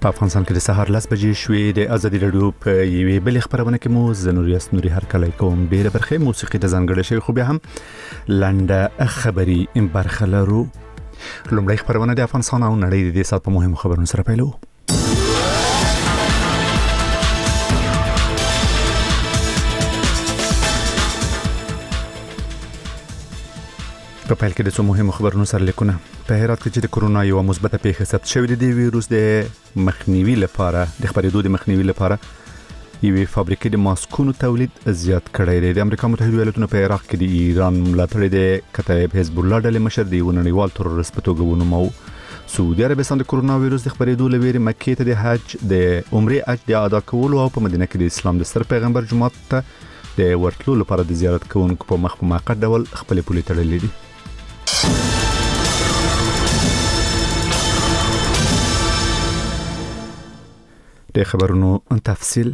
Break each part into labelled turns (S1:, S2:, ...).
S1: په افغانستان کې د سهار 10 بجې شوې د ازادي رادیو په یوې بل خبرونه کې مو زنوریاس نوري هر کله کوم ډیره برخه موسیقي د ځانګړې شوی خو بیا هم لنډه خبري برخه لرو. لومړی خبرونه د افغانستان او نړۍ د دې سات په مهمو خبرونو سره پیلو. په پیل کې د څو مهمو خبرونو سره لیکونه. په هرات کې چې د کرونا یو مثبته پیښه ثبت شوې د ویروس د مخنیوي لپاره د خبرېدو د مخنیوي لپاره یوې فابریکې د ماسکونو تولید زیات کړی دی. د امریکا متحده ایالاتونو په عراق کې د ایران ملاتړ د کتایب حزب الله ډلې مشر دی ونړیوال تروریست په توګه ونومو. سعودي عربستان د کرونا ویروس د خبرېدو لویری مکې ته د حج د عمره حج د ادا کولو او په مدینه کې د اسلام د ستر پیغمبر جماعت ته د ورتلو لپاره د زیارت کوونکو په مخ په موقت ډول خپل پولي تړلې دي. د خبرونو تفصیل.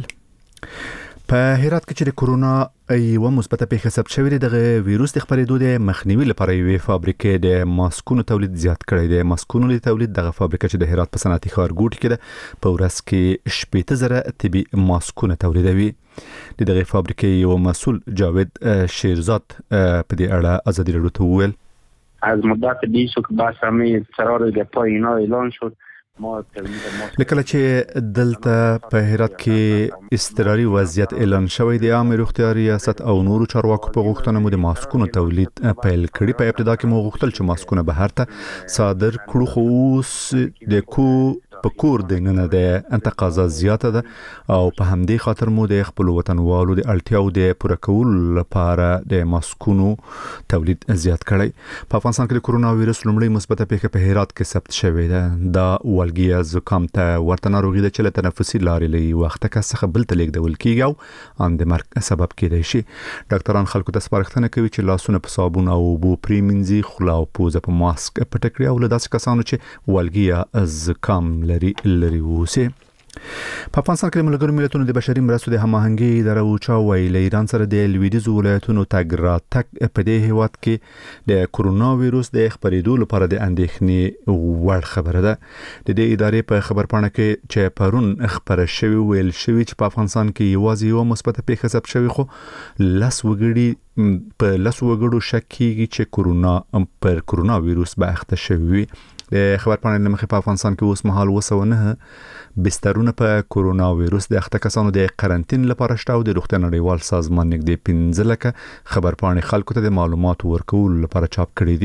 S1: په هرات کې چې د کرونا یو مثبته پیښه ثبت شوې د ویروس د خبرېدو د مخنیوي لپاره یوې فابریکې د ماسکونو تولید زیات کړی دی. ماسکونو د تولید دغه فابریکه چې د هرات په صنعتي ښارګوټ کې ده په ورځ کې 70,000 طبي ماسکونه تولیدوي. د دغه فابریکې یو مسؤل جاوید شیرزاد په دې اړه ازادي رادیو ته وویل
S2: از مدت 20 که بس همه قرار گپای اینا اعلان شد
S1: لکه چې دلته په هرات کې اضطراري وضعیت اعلان شوی دی. عامه روغتیا ریاست او نورو چارواکو په غوښتنه مو د ماسکونو تولید پیل کړی. په ابتدا کې مو غوښتل چې ماسکونه بهر ته صادر کړو خو اوس د په کور دننه د تقاضا زیاته ده او په همدې خاطر مو د خپل وطنوالو د اړتیاو د پوره کولو لپاره د ماسکونو تولید زیات کړی. په افغانستان کې د کرونا ویروس لومړی مثبته پیښه په هرات کې ثبت شوې ده. دا والګیا زکام ته ورته ناروغي ده چې له تنفسي لارې له وخته څخه بل ته لیږدول کیږي او ان د مرګ سبب کېدای شي. ډاکټران خلکو ته سپارښتنه کوي چې لاسونه په صابون او اوبو پریمنځي، خوله او پوزه په ماسک پټ کړي او له داسې کسانو چې والګیا زکام لري ووسي. په افغانستان کې د ملګرو ملتونو د بشري مرستو د هماهنګي اداره اوچا وایي له ایران سره د لویدیځو ولایتونو تګ راتګ په دې هیواد کې د کرونا ویروس د خبرېدو لپاره د اندېښنې وړ خبره ده. د دې ادارې په خبرپاڼه کې چې پرون خبره شوی ویل شوی چې په افغانستان کې یوازې یو مثبته پیښه ثبت شوی خو 10 وګړو شک کیږي چې پر کرونا ویروس به اخته شوی. د خبرپاڼې لمخې په افغانستان کې اوس مهال 209 بسترونه په کرونا ویروس د اخته کسانو د قرنټین لپاره شته او د روغتیا نړیوال سازمان نږدې 15 لکه خبرپاڼې خلکو ته د معلوماتو ورکولو لپاره چاپ کړي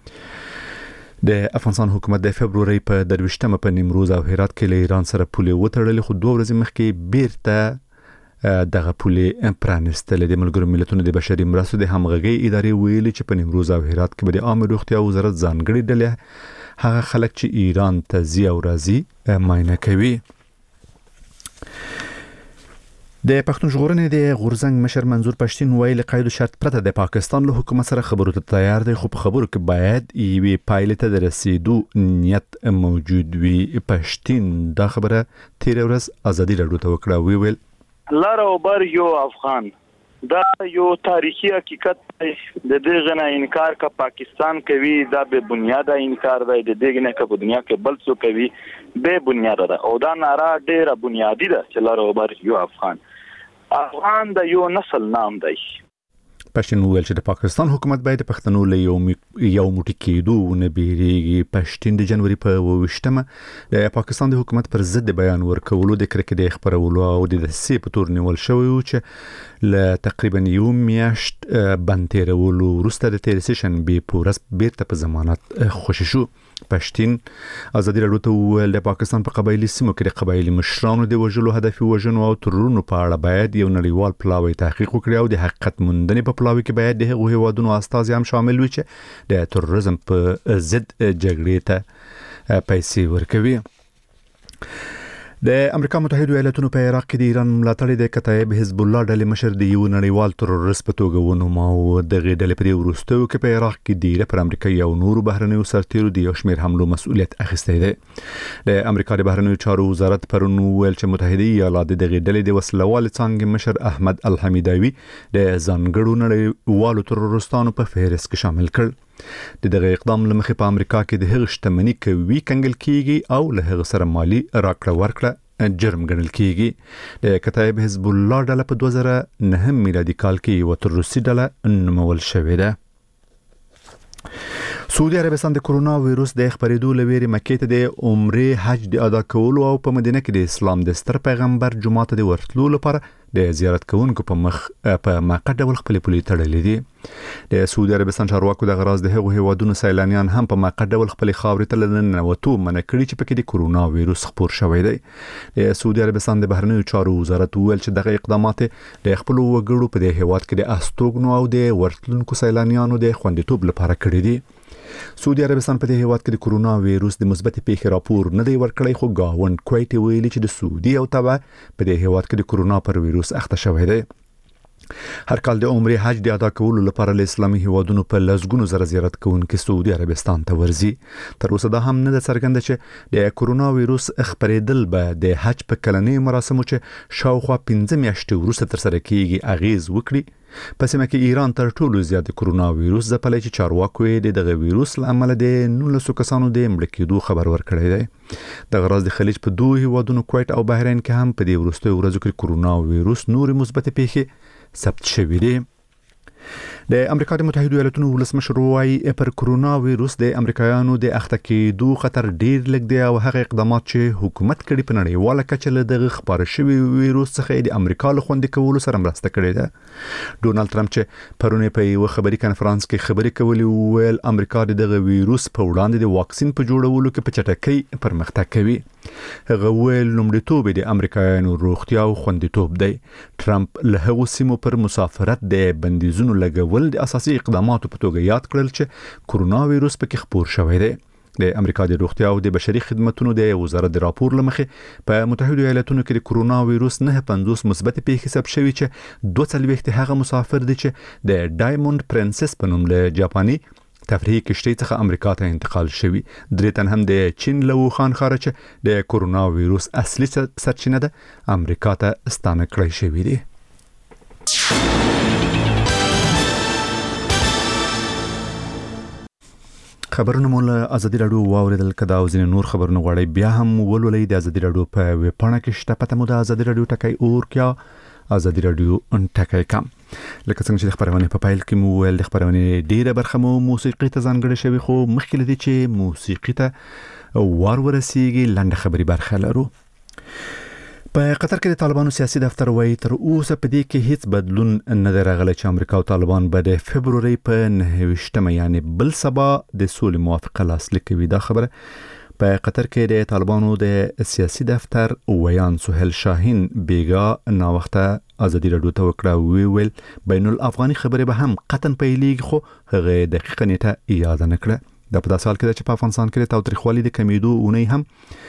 S1: دي. د افغانستان حکومت د فبروري په 23مه په نیمروز او هرات کې له ایران سره پولې وتړلې خو 2 ورځې مخکې بیرته دغه پولې پرانستل. د ملګرو ملتونو د بشري مرستو د همغږي ادارې ویلي چې په نیمروز او هرات کې به د عامه روغتیا وزارت ځانګړي ډلې هغه خلک چې ایران ته ځي او راځي معاینه کوي. د پښتون ژغورنې د غورزنګ مشر منظور پښتين ویل قید شرط پرته د پاکستان له حکومت سره خبرو ته تیار دی خو په خبرو کې باید یوې پایلې ته د رسیدو نیت موجود وي. پښتين دا خبره تیر ورځ ازادي رادیو ته وکړه. ویل
S3: لاره او بر یو افغان دا یو تاریخي حقیقت دی. د دې غنه انکار کا پاکستان کوي دا به بنیاده انکار دی. د دې غنه کا په دنیا کې بل څه کوي به بنیاده ده او دا ناره ډیره بنیادی ده چې لاره او بر یو افغان د یو نسل نام دی.
S1: پښتون ویل چې د پاکستان حکومت باید د پښتنو له یو موټی کېدو نه بیریږي. پښتون د جنوري په 28مه د پاکستان د حکومت پر ضد بیان ورکولو د کرکې د خبرولو او د دسي په تور نیول شوی و چې له تقریبا یو میاشت بنتیرولو وروسته د تیر سیشن بیرته په ضمانت خوشی شو. پښتون ازادي رادیو ته ویل د پاکستان په قبایلی سیمو کې د قبایلی مشرانو د وژلو هدف وژنو او ترورونو په اړه باید یو نړیوال پلاوی تحقیق وکړي او د حقیقت موندنې په پلاوی کې باید د هغو هیوادونو استازي هم شامل وي چې د تروریزم په ضد جګړې ته پیسې ورکوي. د امریکا متحده ایالاتونو په عراق کې د ایران ملاتړ د کتایب حزب الله ډلې مشر دی یو نړیوال تروریست په توګه ونومو. دغه ډلې په وروستیو کې په عراق کې ډیره پر امریکایي او نورو بهرنیو سرتیرو د یو شمېر حملو مسؤلیت اخیستی دی. د امریکا د بهرنیو چارو وزارت پرون ویل چې متحده ایالات دغه ډلې د وسلوال څنګه مشر احمد الحمیدوي د ځانګړو نړیوالو تروریستانو په فهرست کې شامل کړ. د دغه اقدام لمخې په امریکا کې د هغه شتمنۍ کوي کنګل کیږي او له هغه سره مالی راکړه ورکړه جرم ګڼل کیږي. د کتایب حزب الله ډله په 2009 میلادي کال کې یو تر روسي ډله نومول شوې ده. سعودي عربستان د کرونا وایروس د خبرېدو لويري مکې ته د عمره حج د ادا کولو او په مدینه کې د اسلام د ستر پیغمبر جمعه ته د ورتلو لپاره د زیارت کوونکو په موقت ډول خپل پولي تړلې دي. د سعودي عربستان چارواکو د غراض د هغو هیوادونو سیلانیان هم په موقت ډول خپل خاورې ته لننوتو منع کړي چې پکې د کرونا وایروس خپور شوی دی. د سعودي عربستان د بهرنیو چارو وزارت ویل چې دغه اقدامات د خپل وګړو په د هیواد کې د استوګنو او د ورتلونکو سیلانیانو د خوندیتوب لپاره کړی دي. سعودي عربستان په دې هیواد کې د کرونا وایروس د مثبت پیښې راپور نه دی ورکړی، خو گاوند کویت ویلي چې د سعودي او تبع په دې هیواد کې د کرونا پر وایروس اخته شوی دی. هر کال د عمره حج د ادا کولو لپاره له اسلامي هیوادونو په لسګونو زره زیارت کوونکي سعودي عربستان ته ورځي. تر اوسه دا هم نه ده څرګنده چې د کرونا وایروس خپرېدل به د حج په کلنۍ مراسمو چې شاوخوا 15 میاشتې وروسته ترسره کیږي اغیز وکړي. په سیمه کې ایران تر ټولو زیات د کرونا وایروس ځپلی چې چارواکو یې دغه وایروس له امله د 19 کسانو د مړه کېدو خبر ورکړی دی. د غراض د خلیج په دوه هیوادونو کویت او بحرین کې هم په دې وروستیو ورځو کې کرونا وایروس نور مثبت پیښې ثبت شوې دي. د امریکا د متحده ایالاتونو ولسمشر وایي پر کرونا وایروس د امریکایانو د اخته کېدو خطر ډیر لږ دی او هغه اقدامات چې حکومت کړي په نړیواله کچه له دغه خبر شوی وایروس څخه د امریکا له خوندي کولو سره مرسته کړې ده. ډونالد ټرمپ چې پرونه په یو خبري کانفرنس کې خبرې کولې ویل امریکا دغه وایروس په وړاندې د واکسین په جوړولو کې په چټکۍ پرمختګ کوي. هغه ویل لومړیتوب د امریکایانو روغتیا او خوندیتوب دی. ټرمپ له هغو سیمو پر مسافرت د بندیزونو لګول د اساسي اقداماتو په توګه یاد کړل چې کرونا وایروس پکې خپور شوی دی. د امریکا د روغتیا او د بشري خدماتو د وزارت د راپور لمخې په متحده ایالاتونو کې د کرونا وایروس 950 مثبت پیښې ثبت شوي چې 22 هغه مسافر دي چې د ډایموند پرنسس په نوم له جاپاني تفریحي کشتۍ څخه امریکا ته انتقال شوي. درې تن هم د چین له ووخان ښاره چې د کرونا وایروس اصلي سرچینه ده امریکا ته ستانه کړی شوي دي. خبرونه مول ازادي رادیو واوریدل کدا او ځینې نور خبرونه غواړي بیا هم ولولئ د ازادي رادیو په ویب پاڼه کې شته پته مو د ازادي رادیو ټکای اور کیا ازادي رادیو ان ټکای کم. لکه څنګه چې د خبرونه په پایل کې مو ویل د خبرونه ډیره برخه مو موسیقي ته ځانګړې شوی، خو مخکې لدی چې موسیقي ته ورسیږي لنډه خبري برخه لرو. په قطر کې د طالبانو سیاسي دفتر وایي تر اوسه په دې کې هیڅ بدلون نه دی راغلی چې امریکا او طالبان به د فبروري په 9 یعنی بل سبا د سولې موافقه لاسلیک کوي. دا خبره په قطر کې د طالبانو د سیاسي دفتر ویان سهیل شاهین بیګا نا وخته ازادي رادیو ته وکړه ویل بین الافغاني خبره به هم قطن پیلېږي، خو هغه دقیقه نیټه یاد نه کړه. د په سال کې چې په افغانستان کې تاوتریخوالي د کمیدو اونۍ هم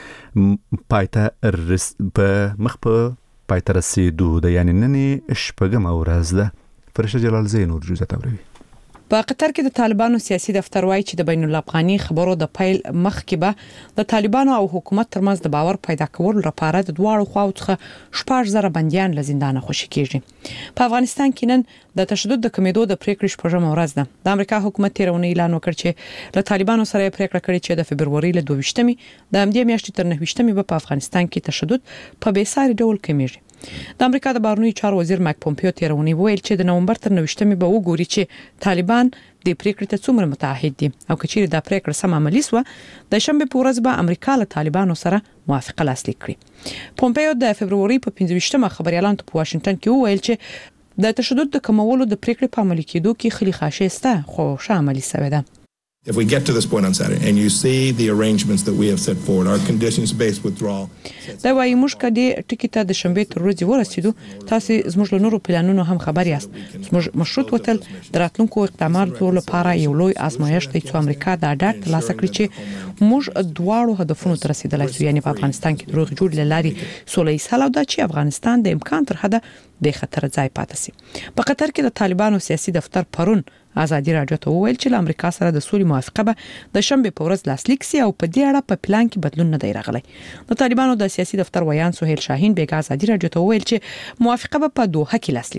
S1: په مخ په پایته رسیدو ده، یعنی ننې شپږم ورځ ده. فرشته جلال زین نور جزئیات اوري.
S4: په قطر کې د طالبانو سیاسي دفتر وایي چې د بین الافغاني خبرو د پیل مخ کې به د طالبانو او حکومت ترمنځ د باور پیدا کولو لپاره د دواړو خواو څخه 14,000 بنديان له زندانه خوشي کیږي. په افغانستان کې نن د تشدد د کمیدو د پریکړې شپږم ورځ ده. د امریکا حکومت تیرونه اعلان وکړ چې له طالبانو سره پریکړه کړې چې د فبروري له 22مې د همدې میاشتې تر 9مې په افغانستان کې تشدد په بیساري ډول کمیږي. د امریکا د بهرنیو چارو وزیر مایک پومپیو تیرونی ویل چې د نومبر تر 9مې به وګوري چې طالبان د پریکړې ته څومره متعهد دي او کچېر دا پریکړه سم عملي سو د شنبه په ورځ به امریکا له طالبانو سره موافقه لاسلیک کړي. پومپیو د فبروري په 15مه خبريالانو ته په واشنگټن کې وویل چې د تشدد د کمولو د پریکړې په عملي کېدو کې خلی خاشه سته، خو ښه عملي شوی ده.
S5: If we get to this point on Saturday and you see the arrangements that we have set forward, our conditions-based withdrawal.
S4: دا وايي موږ کدي ټکی ته د شنبه تر ورځې ورسېدو، تاسو زموږ له نورو پلانونو هم خبر یاست. زموږ مشروط وتل دراتلونکو اقداماتو لپاره یو لوی آزمایښت دی چې امریکا دا ډاټ ترلاسه کړي چې موږ دواړو هدفونو ته رسیدلای شو، یعنی په افغانستان کې دروغ جوړ لاري سولې سره دا چې افغانستان د امکان تر حده د خطر ځای پاتې سي. په قطر کې د طالبانو سیاسي دفتر پرون ازادي رادیو ته وویل چې امریکا سره د سولې موافقه به د شنبه په ورځ لاسلیک سي او په دې اړه په پلان کې بدلون نه دی راغلی. د طالبانو د سیاسي دفتر ویان سهیل شاهین بیګا ازادي رادیو ته وویل چې موافقه به په دوحه کې لاسلیک سي.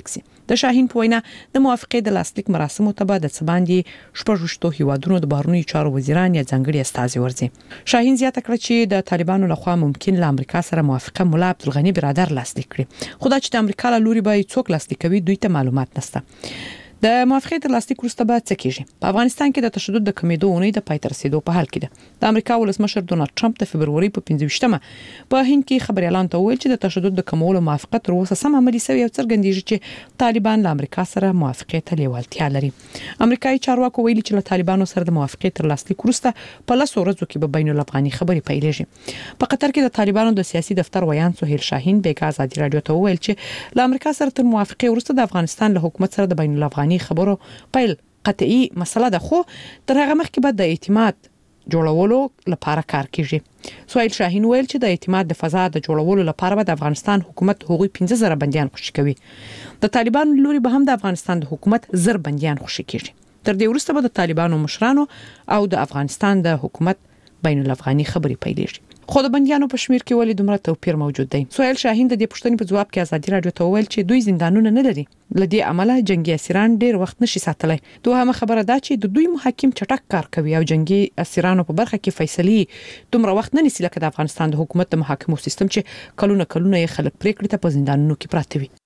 S4: د شاهین په وینا د موافقې د لاسلیک مراسمو ته به د څباندې شپږشتو هیوادونو د بهرنیو چارو وزیران یا ځانګړي استازي ورځي. شاهین زیاته کړه چې د طالبانو لخوا ممکن له امریکا سره موافقه مولا عبدالغنی برادر لاسلیک کړي، خو دا چې د امریکا له لوري به څوک لاسلیک کوي دوی ته معلومات نشته. د موافقې تر لاسلیک وروسته به څه کیږي؟ په افغانستان کې د تشدد د کمیدو اونۍ د پای ته رسیدو په حال کې ده. د امریکا ولسمشر ډونالد ټرمپ د فبرवरी په 15مه په هند کې خبري اعلان ته وویل چې د تشدد د کمولو موافقه تر اوسه سم عملي شوی او څرګندېږي چې طالبان له امریکا سره موافقې ته لیوالتیا لري. امریکایي چارواکو ویلي چې له طالبانو سره د موافقې تر لاسلیک وروسته په 10 ورځو کې به بین الافغاني خبري پیلېږي. په قطر کې د طالبانو د سیاسي دفتر ویان سهیل شاهین بیګا ازادي رادیو ته وویل چې له امریکا سره تر موافقې وروسته د افغانستان له حکومت سره د بین الافغاني خبرو پیل قطعي مسله ده، خو تر هغه مخکې به د اعتماد جوړولو لپاره کار کیږي. سهیل شاهین ویل چې د اعتماد د فضا د جوړولو لپاره به د افغانستان حکومت هغوی 15000 بنديان خوشي کوي. د طالبانو لوري به هم د افغانستان د حکومت 1000 بنديان خوشي کیږي. تر دې وروسته به د طالبانو مشرانو او د افغانستان د حکومت بین الافغاني خبري پیلېږي. خو د بنديانو په شمیر کې ولې دومره توپیر موجود دی؟ سهیل شاهین د دې پوښتنې په جواب کې ازادي رادیو ته وویل چې دوی زندانونه نه لري، لدې عمله جنگي اسیران ډیر وخت نشي ساتلای. دوه خبره ده چې د دوی محاکم چټک کار کوي او جنگي اسیرانو په برخه کې فیصله دومره وخت نه نیسي لکه د افغانستان د حکومت د محاکمو سیستم چې کلونه یې خلک پریکړې ته په زندانونو کې پراته وي.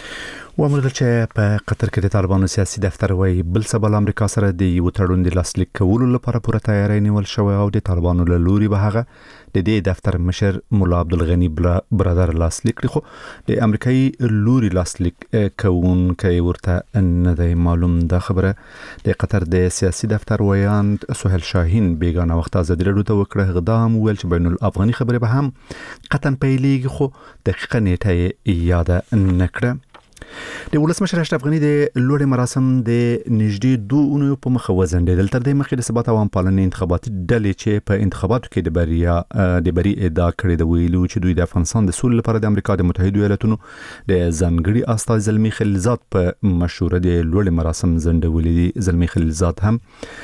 S1: ومرغل چې په قطر کې د طالبانو سیاسي دفتر وایي بل سبا امریکا سره د یو تړون د لاسلیک کولو لپاره پوره تیاری نیول شوی او د طالبانو له لوري به هغه د دې دفتر مشر مولا عبدالغنی برادر لاسلیک کړي، خو د امریکایي لوري لاسلیک کوونکی ورته نه دی معلوم. دا خبره د قطر د سیاسي دفتر ویان سهیل شاهین بیگانه وخت ازادي رادیو ته وکړه. غدام ویل چې بین الافغاني خبره به هم قطن پیلېږي، خو دقیقه نیټه یاد نه کړه. د ولسمشر اشرف غنی د لوړ مراسم د نږدې 2 اونیو په مخه وزندېدل. تر دې مخکې د ثبات عوام پالنې انتخاباتي ډلې چې په انتخاباتو کې د بری ادعا کړې د ویلو چې دوی د افغانستان د سولې لپاره د امریکا د متحده ایالاتونو د ځانګړي استازي زلمی خلیلزاد په مشوره د لوړ مراسم زندولې دي. زلمی خلیلزاد هم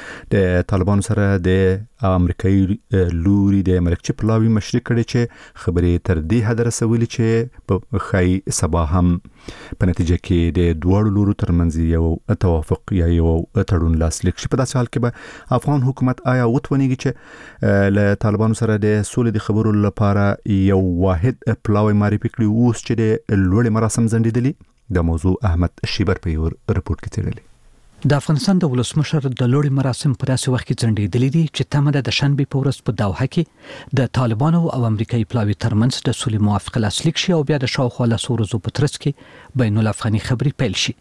S1: د طالبانو سره د امریکایي لوري د ملکچي پلاوی مشري کړي چې خبرې تر دې حد رسولې چې په خای سبا هم په نتیجه کې د دوه لورو ترمنځ یو توافق یا یو تړون لاسلیک شي. په داسې حال کې به افغان حکومت آیا وتونیږي چې له طالبانو سره د سولې د خبرو لپاره یو واحد پلاوی معرفي کړي اوس چې د لوړ مراسم زندېدلي؟ د موضوع احمد شیبر په یو رپورت کې تیرلی.
S6: د افغانستان د ولسمشر د لوړ مراسم په داسې وخت کې ځنډېدلې دي چې تمه ده د شنبې په ورځ په دوحه کې د طالبانو او امریکایي پلاوي ترمنځ د سولې موافقه لاسلیک شي او بیا د شاوخوا 10 ورځو په ترڅ کې بین الافغاني خبري پیل شي.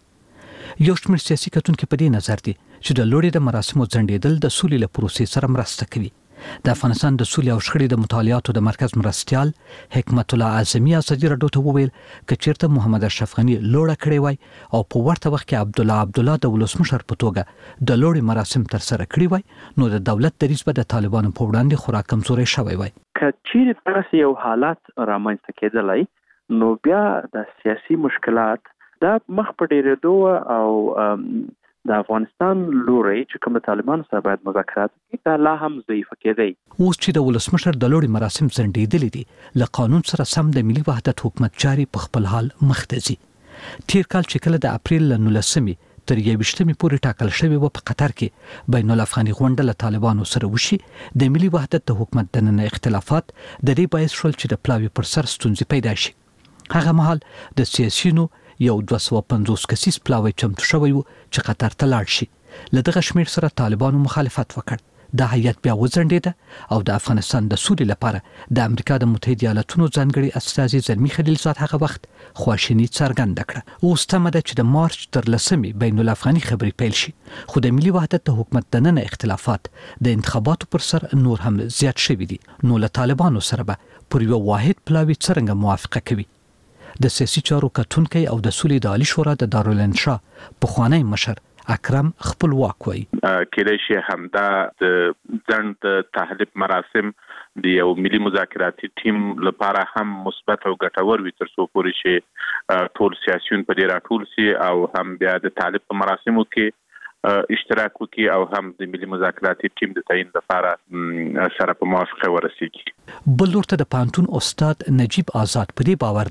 S6: یو شمېر سیاسي کتونکو په دې نظر دي چې د لوړ د مراسمو ځنډېدل د سولې له پروسې سره مرسته کوي. د افغانستان د سولې او شخړې د مطالعاتو د مرکز مرستيال حکمت الله اعظمي ازادي رادیو ته وویل چې چیرته محمد اشرف غنی لوړه کړې وای او په ورته وخت کې عبدالله د ولسمشر په توګه د لوړ مراسم تر سره کړی وای نو د دولت دریځ به د طالبانو په وړاندې خورا کمزوري شوی وای.
S7: کچیر دغه یو حالت رامنځته کېدلای نو بیا د سیاسي مشکلات دا مخ په ډیرېدو او د افغانستان لوري چې کوم طالبان سره باید مذاکرات وکړي دا لا هم ضعیف کېدی.
S6: اوس چې د ولسمشر د لوړ مراسم ځنډېدلې دي له قانون سره سم د ملي وحدت حکومت جاري په خپل حال مخ ته ځي. تیر کال چې کله د اپریل 19 تر 21 پورې ټاکل شوی و په قطر کې بین الافغاني غونډه له طالبانو سره وشي د ملي وحدت د حکومت دننه اختلافات د دې باعث شول چې د پلاوي پر سر ستونزې پیدا شي. هغه مهال د سیاسيونو یو 250 کسیز پلاوی چمتو شوی و چې قطر ته لاړ شي. له دغه شمیر سره طالبانو مخالفت وکړ. د هیئت بیا وځنډېده او د افغانستان د سولې لپاره د امریکا د متحده ایالاتونو ځانګړي استازي زلمی خلیلزاد هغه وخت خواشیني څرګنده کړه. اوس تمه ده چې د مارچ تر 10 بین الافغاني خبري پیل شي، خو د ملي وحدت د حکومت دننه اختلافات د انتخاباتو پر سر نور هم زیات شوي دي. نو له طالبانو سره به پر یو واحد پلاوی څرنګه موافقه کوي. د سیاسي چارو کتونکي او د سولې د عالی شورا د دارالانشا پخوانی مشر اکرم خپلواک وایي
S8: کېدای شي همدا د ځنډ تحلیف مراسم د یو ملي مذاکراتي ټیم لپاره هم مثبت او ګټور وي تر څو پورې چې ټول سیاسيون په دې راټول سي او هم بیا د تحلیف په مراسمو کې اشتراک وکړي او هم د ملي مذاکراتي ټیم د تعین لپاره سره په موافقه ورسیږي.
S6: بل ورته د پانتون استاد نجیب آزاد په دې باور دی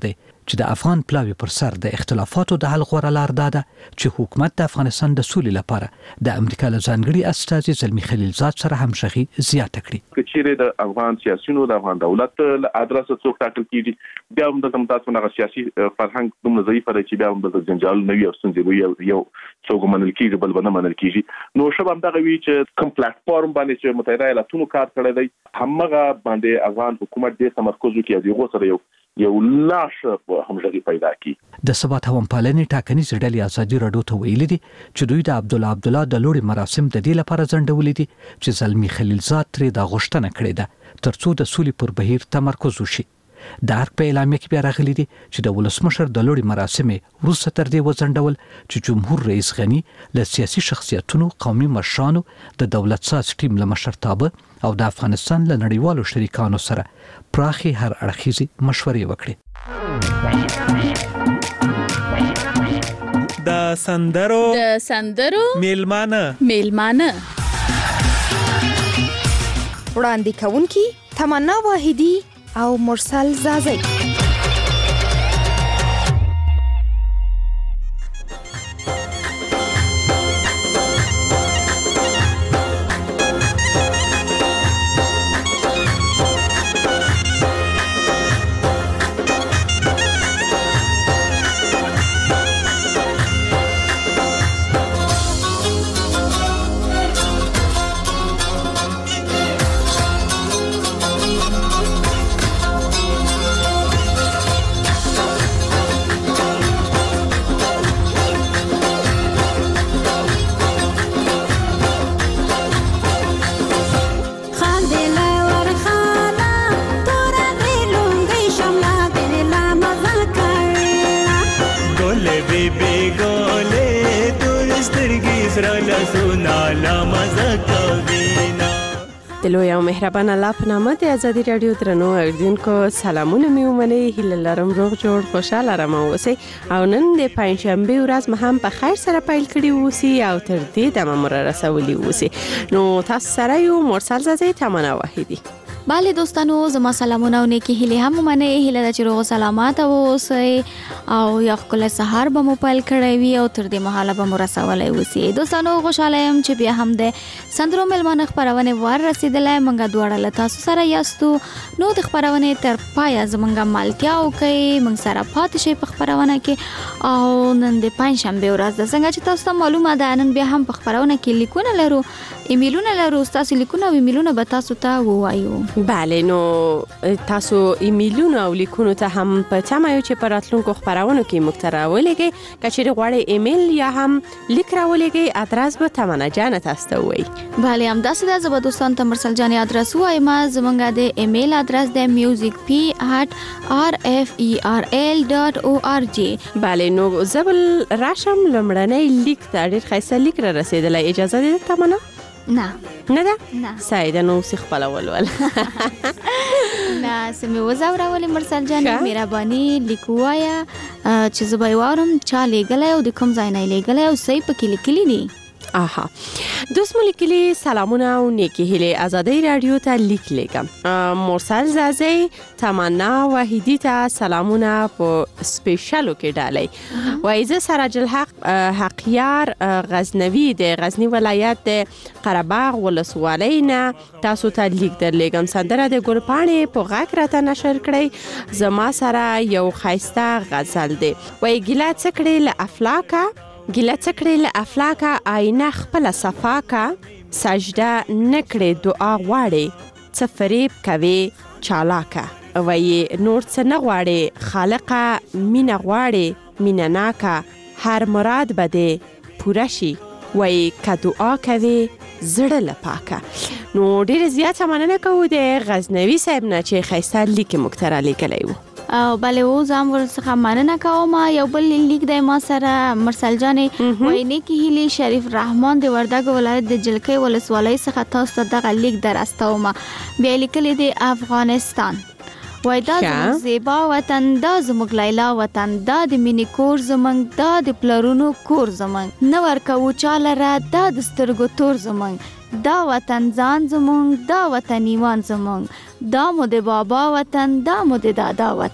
S6: چې د افغان پلاوی پر سر د اختلافاتو د حل غوړه لار ده چې حکومت د افغانستان د سولې لپاره د امریکا له ځانګړي استازي زلمی خلیلزاد سره همغږي زیاته کړي.
S9: کچېره د افغان سیاسيونو د افغان دولت له ادرس څخه ټاکل کیږي بیا هم د تاسو نه سیاسي فرهنګ دومره ضعیف دی چې بیا هم د جنجال نوي او ستونزې یو څوک منل کیږي بل نه منل کیږي. نو شبم دغه وی چې کوم پلیټفارم باندې چې متحده ایالاتونو کار کړی دی همغه باندې افغان حکومت د تمرکز کوي د یو سره یو لاش همغږي پیدا کی.
S6: د ثبات هم پالنې ټاکنیز ډلې ازادي راډیو ته ویلي دي چې دوی د عبدالله د لوړي مراسم د دې لپاره ځنډولې دي چې زلمی خلیلزاد ترې د غوښتنه کړې ده ترڅو د سولې پر بهیر تمرکز وشي. د هر په اعلامیه کې بیا راغلي دي چې د ولسمشر د لوړي مراسم وروسته تر دې وځنډول چې جمهور رئیس غنی له سیاسي شخصیتونو قومي مشرانو د دولت ساز ټیم له مشرتابه او د افغانستان له نړیوالو شریکانو سره پراخي هر اړخیزي مشورې وکړي.
S10: د سندرو میلمانه
S11: وړاندې کوونکی تمنا واحدی او مرسل زازی. د لوی او مهربان الله په نامه د ازادي رادیو درنو اوریدونکو سلامونه مې ومنئ. هیله لرم روغ جوړ خوشاله رم اوسئ او نن د پنځشنبه ورځ مو هم په خیر سره پیل کړی اوسئ او تر دې دمه مو رسولي اوسئ. نو تاسو سره یو مرسل زازی تمنا واحدی.
S12: بله دوستانو زما سلامونه او نیکی هیله هم منئ. هیله ده چې روغ سلامات اوسئ او یو ښکلی سهار به مو پیل کړی وي او تر دې مهاله به مو رسولی اوسئ. دوستانو خوشحاله یم چې بیا هم د سندرو میلمانه خپرونې ور رسېدلی. موږ دواړه له تاسو سره یاستو. نو د خپرونې تر پایه زموږ ملتیا وکړئ، موږ سره پاتې شئ په خپرونه کې. او نن د پنجشنبې ورځ ده، څنګه چې تاسو ته معلومه ده نن بیا هم په خپرونه کې لیکونه لرو، ایمیلونه لرو. ستاسو لیکونه او ایمیلونه به تاسو ته ووایو.
S11: بله، نو تاسو ایمیلونه او لیکونه ته هم په تمه یو چې په راتلونکو خپرونو کې موږ ته راولېږئ. که چیرې غواړئ ایمیل یا هم لیک راولېږئ، ادرس به تمنا جان تاسو ته ووایي.
S12: بله همداسې ده. زه به دوستانو ته مرسل جانې ادرس ووایم. زموږ د ایمیل ادرس دی musicp@rferl.org.
S11: بله، نو زه به راشم لومړنی لیک ته. ډېر ښایسته لیک را رسېدلی. اجازه دې تمنا؟
S12: نه
S11: ده؟ سایده نو سی خپل ولول.
S12: نه سمې وزاورولې مرسل جانې، مهرباني لیک ووایه چې زه به یې واورم چا لیږلی او د کوم ځای نه یې لیږلی او څه یې پکې لیکلي دي.
S11: آها، دوست مو لیکلی سلامونه او نیکی هیله ازادي رادیو ته لیک لیکم. مرسل زازی تمنا واحدی ته سلامونه په سپیشالو کې ډالۍ. وایزه سراج الحق حقیار غزنوی د غزنی ولایت د قرهباغ ولسوالۍ نه تاسو ته لیک درلیږم. سندره د ګلپاڼې په غږ راته نشر کړئ. زما سره یو ښایسته غزل دی. وایي ګیله څه کړې له افلاکه، ګیله څه کړې له افلاکه، آینه خپله صفا کا، سجده نه کړې دعا غواړې، څه فریب کوې چالاکه. وایي نور څه نه غواړې خالقه، مینه غواړې مینه ناکه، هر مراد به دې پوره شي. وایي که دعا کوې زړه له پاکه. نو ډېره زیاته مننه کوو د غزنوي صاحب نه چې ښایسته لیک موږ ته رالیږلی و.
S12: او بله اوس هم ورڅخه مننه کوم. یو بل لیک دی ما سره مرسل جانې. وایي نیکې هیلې شریف رحمان د وردګو ولایت د جلکۍ ولسوالۍ څخه تاسو ته دغه لیک در استوم. بیا لیکلی دی افغانستان. وای دا زموږ زیبا وطن، دا زموږ لیلا وطن، دا د مینې کور زموږ، دا د پلرونو کور زموږ، نه ورکوو چا لره دا د سترګو تور زموږ، دا وطن ځان زموږ، دا وطن ایمان زموږ، دا مو د بابا وطن، دا مو د دادا وطن.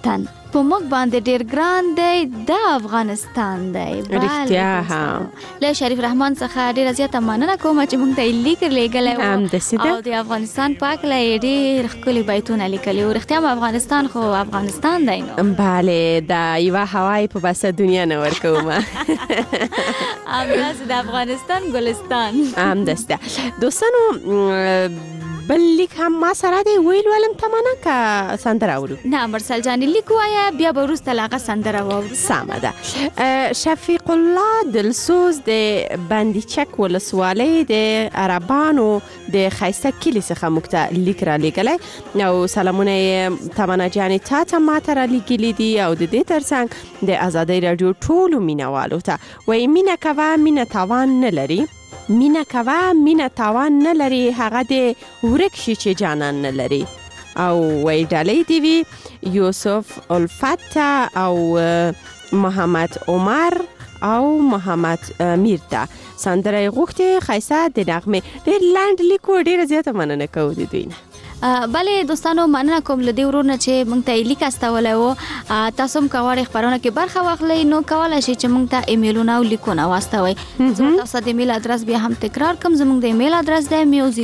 S12: په موږ باندې ډیر ګران دی د افغانستان دی.
S11: رښتیا ها.
S12: له شریف رحمان څخه ډیر زیاته مننه کوم چې موږ ته لیک لګلې او د افغانستان پاک لې ډیر ښکلي بیتونه لیکلي او رښتیا افغانستان خو افغانستان دی نو.
S11: بله دا یو هوای په بسه دنیا نه ورکوم.
S12: امراض د افغانستان ګلستان
S11: ام دسته. دوستانو بل لیک هم ما سره دی ویل ولم تمنه که سندره اورو.
S12: نه مرسل جان لیک وایا بیا به وروسته لاغه سندره واورو.
S11: سمه ده. شفیق الله دلسوز د بندیچک ولسوالۍ د عربانو د خیسته کلی څخه مکته لیک را لګلای او سلامونه تمنه جان ته ما ته را لګلی دي او د دې ترڅنګ د ازادۍ رادیو ټولو مینوالو ته وای مینه کوه مینه تاوان نه لري. مینه کوه مینه تاوان نه لري هغه د ورک شي چې جانان نه لري. او وای ډالۍ دی وی یوسف الفت او محمد عمر او محمد میرتا سندره غوښته خیسه د نغمه ډیر لاند لیکو ډیر زیاته مننه کوم دي دوی.
S12: بله دوستانو مننه کوم لدی ورونه چې مونږ ته لیک استولای وو. تاسو هم کوړې خبرونه کې برخه واخلئ نو کولای شئ چې مونږ ته ایمیلونه او لیکونه واستوي. زه تاسو د ایمیل ادرس بیا هم تکرار کوم. زموږ د ایمیل ادرس دی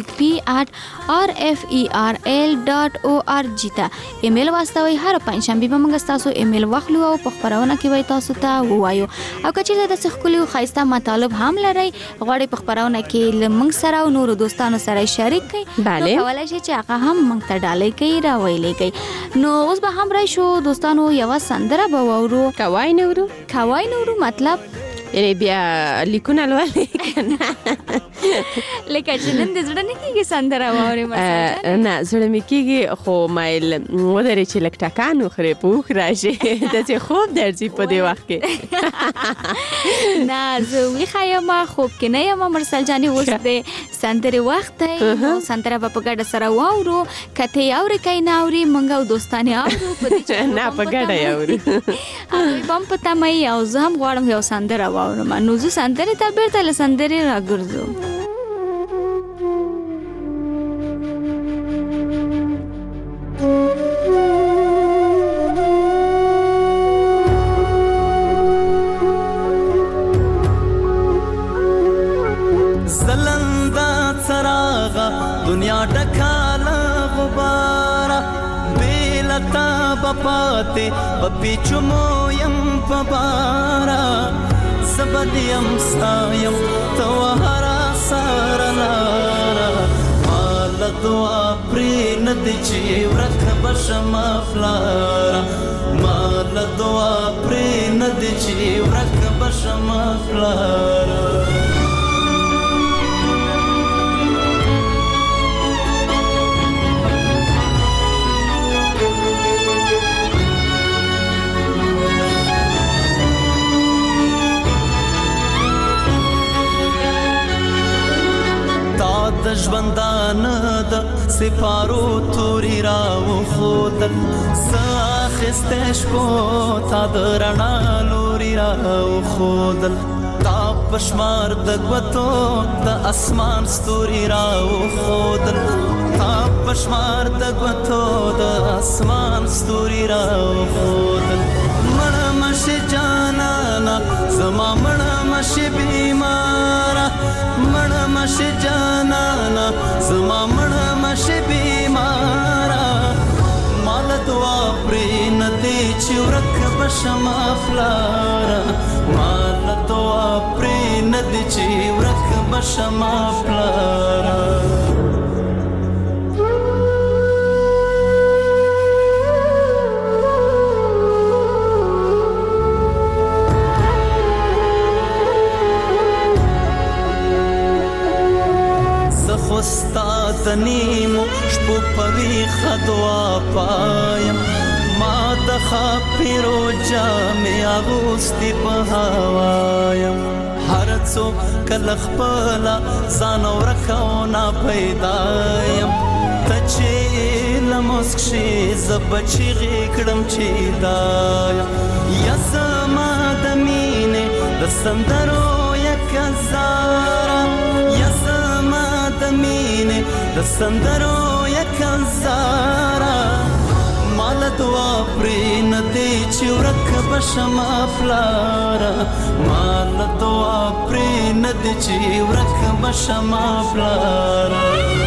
S12: musicp@rferl.org ته ایمیل واستوي. هر پنځشنبه به موږ تاسو ایمیل واخلو او په خبرونه کې وای تاسو ته وایو. او کچې د څخکلي او خایسته مطالب هم لري غواړي په خبرونه کې لمنګ سره او نور دوستانو سره شریک کړئ. نو کولای شئ چې هغه هم موږ ته ډالۍ کوي را ویلې کوي. نو اوس به هم راشو دوستانو یو سندره به وورو.
S11: کوای نورو
S12: مطلب
S11: یعنی بیا لیکونه لولې کنه
S12: لکه چې نن د زړه نه کېږي سندره واورې مثلا.
S11: نه زړه مې کېږي خو مایل ودرې چې لږ ټکان وخورې په اوښ راشي داسې خوب درځي په دې وخت کې.
S12: نه زه ویښه یم خوب کې نه یم مرسل جانې. اوس د سندرې وخت دی نو سندره به په ګډه سره واورو. که ته یې اورې که یې نه اورې موږ او دوستان یې اورو په دې چې
S11: نه په ګډه یې اورو.
S12: هغوی به هم په تمه یي او زه هم غواړم یو سندره واورم. نو زه سندرې ته بیرته له سندرې راګرځم.
S13: زلنده څراغه دنیا ډکاله غباره بیلتا بپاتې په پیچمو یم په باره زبدیم سایم تو هرا سارا لارا مال دعا پری ندی چی ورک بشما فلارا مال دعا پری ندی چی ورک بشما فلارا د ژوندان د سپارو توري راو خودل ساخسته شپو تا د رڼا لوري راو خودل تا پشمار د غوتو د اسمان ستوري راو خودل تا پشمار د غوتو د اسمان ستوري راو خودل مړ مشه جانانا زما مړ مشه بیمارا مړ مشه جانانا زما مړ مشه بیمارا مال دعا پرې ندی چې ورک بشما فلارا مال دعا پرې ندی چې ورک بشما فلارا استاد نیمو شپو پوی خدوا پایم ما د خاپیرو جامې اغوستي په هوایم هر څوک کله خپل ځان ورکونه پیدایم ته چې لمسک شي زبچې غکړم چې دایم یا زما د مینې د سندرو یک زارا یا د مینې د سندرو یک زارا مال دعا پرې نه دی چې ورک بشما پلارا مال دعا پرې نه دی چې ورک بشما پلارا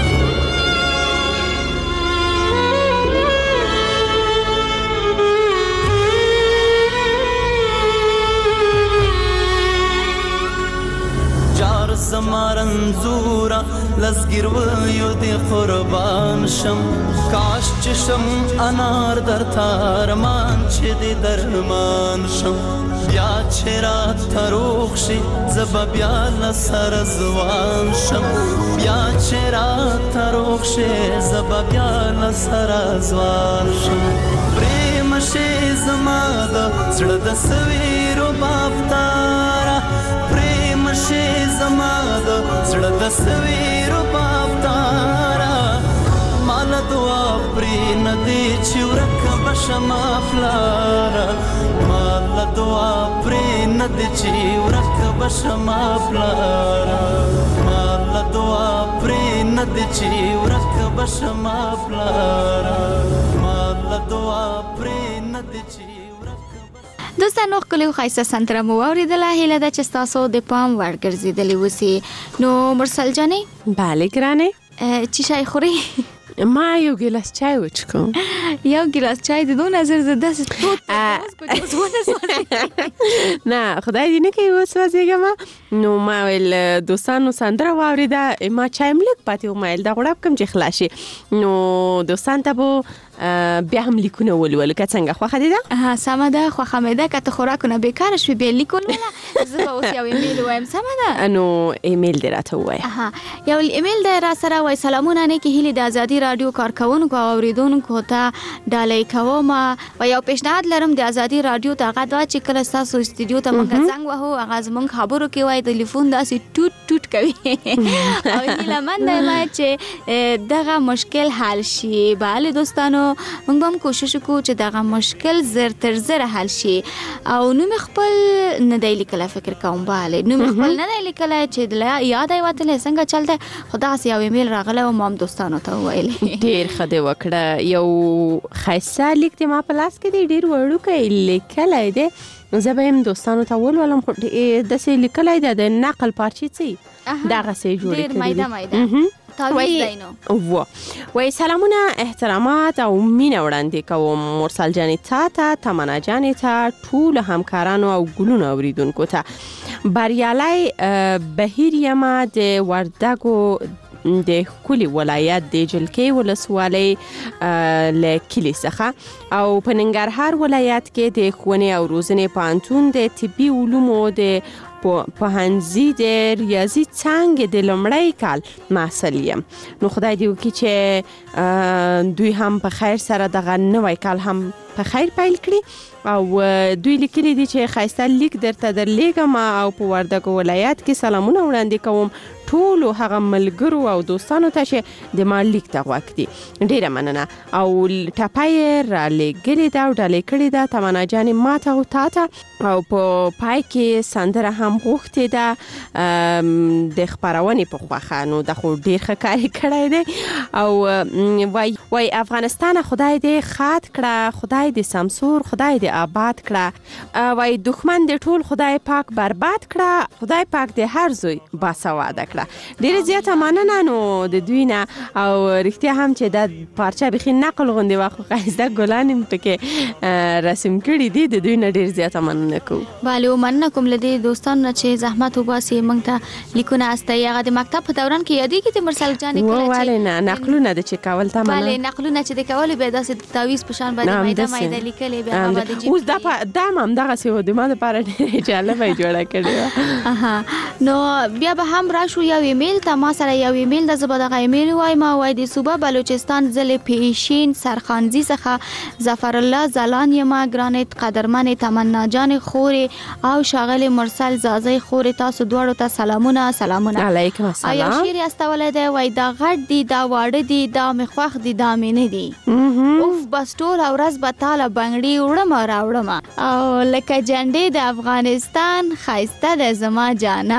S13: زمارنزورا لزګرویو دی قربان شم کاش چې شم انار در تارمان چې دی درمان شم بیا چې را تروخ شي زب بیا لسر زوان شم بیا چې را تروخ شي زب بیا لسر زوان شم پریم شي زما د زړه د سویرو بافتارا شي زما د زړه د سویرو بافتارا مال دعا پرې نه دی چې ورک بشما پلارا مال دعا پرې نه دی چې ورک بشما پلارا مال دعا پرې نه دی چې ورک بشما پلارا مال دعا پرې نه دی چې
S12: دوستانو خپل خاصه سنتره مو اوریدله هله د چستاسو د پام ورګرځیدلی وسی نو مرسل جانې
S11: bale ګرانه
S12: چی شای خوري
S11: ما یو ګلاس چای وڅکم
S12: یو ګلاس چای د دوه نظر زده ستوت
S11: نه خدای دې نه کوي وسوځيګم نو ما ول دوستانو سندره واوریده ما چای ملک پاتې ومایل دا غړب کم چې خلاصي نو دوستان ته بو بیا هم لیکونه ولول که څنګه خو خدي ده
S12: سم ده خو خمده کته خوراکونه بیکار شوي به لیکول ولا زه به اوس یو ایمیل وایم سم ده
S11: نو ایمیل دراته وای
S12: یو ایمیل ده را سره وای سلامونه نه کې هلي د ازادي رادیو کارکونکو او اوریدونکو ته ډالۍ کوم و یو پیشنهاد لرم د ازادي رادیو ته غدا چې کله تاسو استودیو ته مونږ څنګه وو هغه زمونږ خبرو کې وای ټلیفون داسې ټوټ ټوټ کوي او هله من ما چې دغه مشکل حل شي bale دوستانو موږ هم کوشش وکړو چې دغه مشکل زر تر زر حل شي او نو خپل نه دی لیکل فکر کوم bale نو خپل نه دی لیکل چې یاد ایواته څنګه چلته خدا سي یو ایمیل راغله او مام دوستانو ته ویل
S11: ډیر خده وکړه یو خاصه لیک ته ما پلاس کې ډیر وړو کې لیکلای دی زه به هم دوستانو ته ولولم خو د سې لیکلای دی د نقل پارچې سي دغه سي جوړ کړی
S12: ډیر مایده
S11: وای سلامونه احترامات او مینه وړاندې کوم مرسل جانې ته تمنا جانې ته ټول همکارانو او ګلونو اوریدونکو ته بریالي بهیر یما د وردګو د کلی ولایت د جلکې ولسوالۍ لکلی څخه او په ننګرهار ولایت کې د ښوونې او روزنې پوهنتون د طبي علومو د پوهنځي د ریاضي څانګې د لومړی کال محصل یم نو خدای دې وکړي چې دوی هم په خیر سره دغه نوی کال هم په خیر پیل کړي او دوی لیکلي دي چې خاصه لیک درته درلیږم او په وردګو ولایت کې سلامونه وړاندې کوم ټول هغه ملګرو او دوستانو ته چې د ما لیک ته غوږ دي ډیره مننه او ټپای را لګلې دا او ډالې کړې دا تمنا جانې ماته او تاته او په پای کې سندره هم غوښتې ده د خبرونې په خوخه نو د خو ډیر ښه کار کړی دی او وای افغانستان خدای دې خاط کړه خدای دې سمسور خدای دې آباد کړه وای دښمن دې ټول خدای پاک برباد کړه خدای پاک دې هر زوی باسواده کړه ډیر زیاته مننه نو د دوی نه او رښتیا هم چې د پارچه بخي نقل غوندي واخو قاعده ګلان پکې رسم کړی دي د دوی نه ډیر زیاته مننه کوم
S12: bale مننه کوم لدی دوستانو چې زحمت وباسي موږ ته لیکونه استای هغه د مکتب په دوران کې یادې کې مرسل جانې کله
S11: چې نقلونه د چې کول ته مننه
S12: bale نقلونه چې د کول به داسې تعویض په شان باندې مایده لیکلې به هغه د
S11: اوس دا هم دغه څه و د ما لپاره ډیر جالبه جوړه کړې
S12: نو بیا به هم راشو یو ایمیل ته ما سره یو ایمیل د زبدغه ایمیل وای ما وای د صوبه بلوچستان ضلع پیشین سرخانزی څخه ظفر الله زلان یما ګرانیت قدرمن تمنا جان خوري او شاغل مرسل زازي خوري تاسو دواړو ته سلامونه
S11: علیکم السلام
S12: یو شعر استولې دی وای دا غټ دی دا واړه دی دا مخوخ دی دا مینه دی اوف بس ټول ورځ به تعالی بنگړي وړم راوړم او لکه جنډې د افغانستان خایسته د زما جانان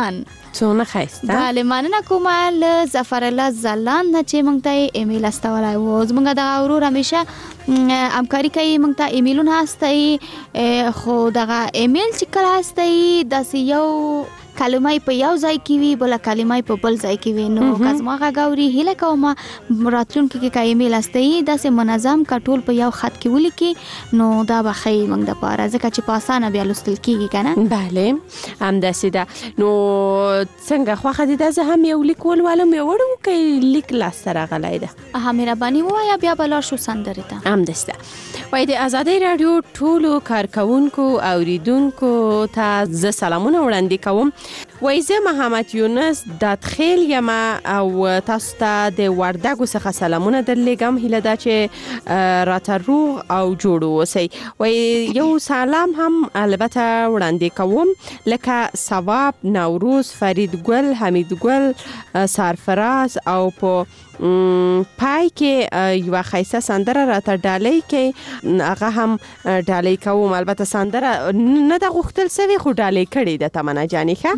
S11: څونه ښایسته.
S12: بله مننه کوم له ظفر الله زلاند نه چې موږ ته ایمیل استولای و. زموږ دغه ورور همیشه همکاري کوي، موږ ته ایمیلونه استوي، خو دغه ایمیل چې کله استوي داسې یو کلمه په یو ځای کې وي، بل کلمه په بل ځای کې وي. نو کزما غاوري هله کوم راتلونکي کې ایمیل استوي داسې منظم کټول په یو خط کې ولیکي، نو دا به خی موږ د پاره ځکه چې په اسانه بیا لوستل کیږي کنه.
S11: بله همداسې ده. نو څنګه خوښه دي دا زه هم یو لیک ولولم یو وړو کې لیک لاس سره غلای ده.
S12: مهرباني وایا بیا بل شو سندره ته.
S11: همداسې وای د آزادۍ رادیو ټولو کارکونکو اوریدونکو ته ز سلامونه وړاندې کوم. وای زه محمد یونس داتخیل یم او تاسو ته د وردګو څخه سلامونه درلېږم. هیله ده چې راته روغ او جوړ اوسئ. وای یو سلام هم البته وړاندې کوم لکه ثواب، نوروز، فریدګل، حمیدګل، سرفراز او په پای کې یو خیسه سندره راته ډالۍ کې هغه هم ډالۍ کوم. البته سندره نه د غختل سوي خو ډالۍ کړي د تمنا جانې ښه.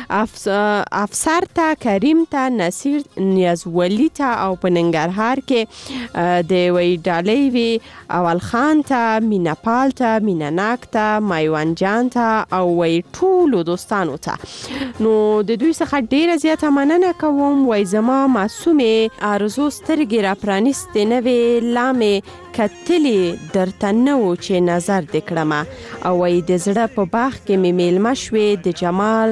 S11: افسر ته، کریم ته، نصیر نیازولی ته او په ننګرهار کې د وی ډالۍ وی اول خان ته، میناپال ته، میناناک ته، مایوان جان ته او وی ټولو دوستانو ته. نو د دوی څخه ډیره زیاته مننه کوم. وای زما معصومه آرزو سترګې را پرانیستې نه وې، لامې کتلې درته نه و چې نظر دې کړمه. او وای د زړه په باغ کې مې میلمه شوې د جمال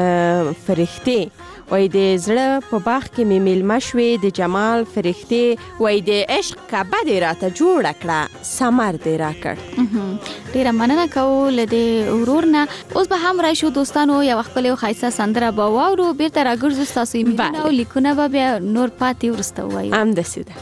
S11: فرښتې. وای د زړه په باغ کې مې میلمه شوې د جمال فرښتې. وای د عشق کعبه دې راته جوړه کړه، ثمر دې راکړ.
S12: ډیره مننه کوو له دې ورور نه. اوس به هم راشو دوستانو، یو خپل یو ښایسته سندره به واورو، بیرته راګرځو ستاسو ایمیلونه او لیکونه به بیا نور پاتې ورسته ووایو.
S11: همداسې ده.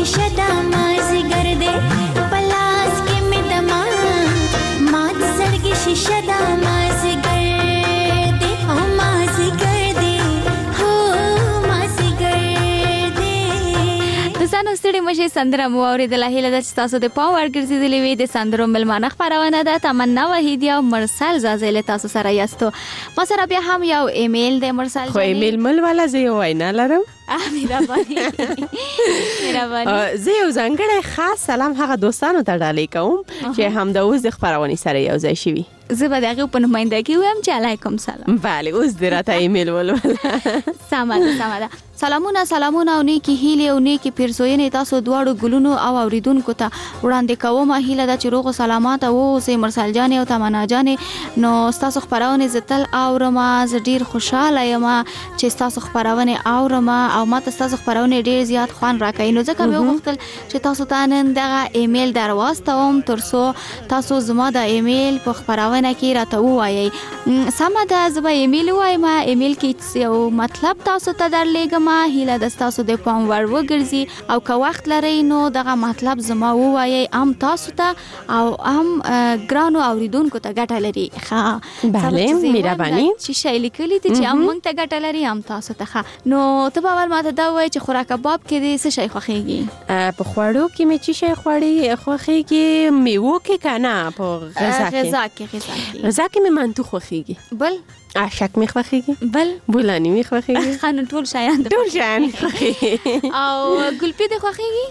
S14: شیشه دا مازیګر دی پلاس کې مې دما ما د زړګي شیشه دا مازیګر دی او مازیګر دی هو مازیګر دی.
S12: دوستانو ستړي مشه سندره مو اوریدله. هیله ده چې تاسو د پام وړ ګرځېدلې وي. د سندرو ملمانه خپرونه ده. تمنا وحیدی او مرسل زازی له تاسو سره یاستو. ما سره بیا هم یو ایمیل د مرسل
S11: خو ایمیل مل والا زه یو وینا لرم.
S12: مهرباني
S11: زه یو ځانګړی خاص سلام هغه دوستانو ته ډالۍ کوم چې هم د اوس د خپرونې سره یو ځای شوي.
S12: زه به دغه په نمائندګي وایم چې علیکم سلام.
S11: بله اوس دې راته ایمیل ولوله.
S12: سمه ده. سلامونه او نیکی هیلې او نیکی پیرزوینې تاسو دواړو ګلونو او اوریدونکو ته وړاندې کوم. هیله ده چې روغ او سلامات اوسئ مرسل جانې او تمنا جانې. نو تاسو خپرونه زه تل اورم. زه ډیر خوشاله یم چې تاسو خپرونه اورم او ماته تاسو خپرونه ډیر زیات خوان راکوي. نو ځکه مې وغوښتل چې تاسو ته نن دغه ایمیل درواستوم ترڅو تاسو زما د ایمیل په خپرونه کې راته ووایئ. سمه ده زه به ایمیل وایم. ایمیل کې یو مطلب تاسو ته درلیږم. هیله ده تاسو د پام وړ وګرځي او که وخت لرئ نو دغه مطلب زما ووایئ هم تاسو ته او هم ګرانو اوریدونکو ته ګټه لري.
S11: بله مهرباني.
S12: چې شی لیکلی دي چې هم موږ ته ګټه لري هم تاسو ته. نو ته به اول ماته دا وایې چې خوراک کباب کې دې څه شی خوښیږي؟
S11: په خوړو کې مې چې شی خوښیږي میوو کې که نه په غذا کې مې منتو خوښیږي.
S12: بل
S11: اشک مې خوښیږي.
S12: بل
S11: بولانی مې خوښیږي.
S12: خانو ټول شیان
S11: خوښیږي.
S12: او ګلپي دې خوښیږي؟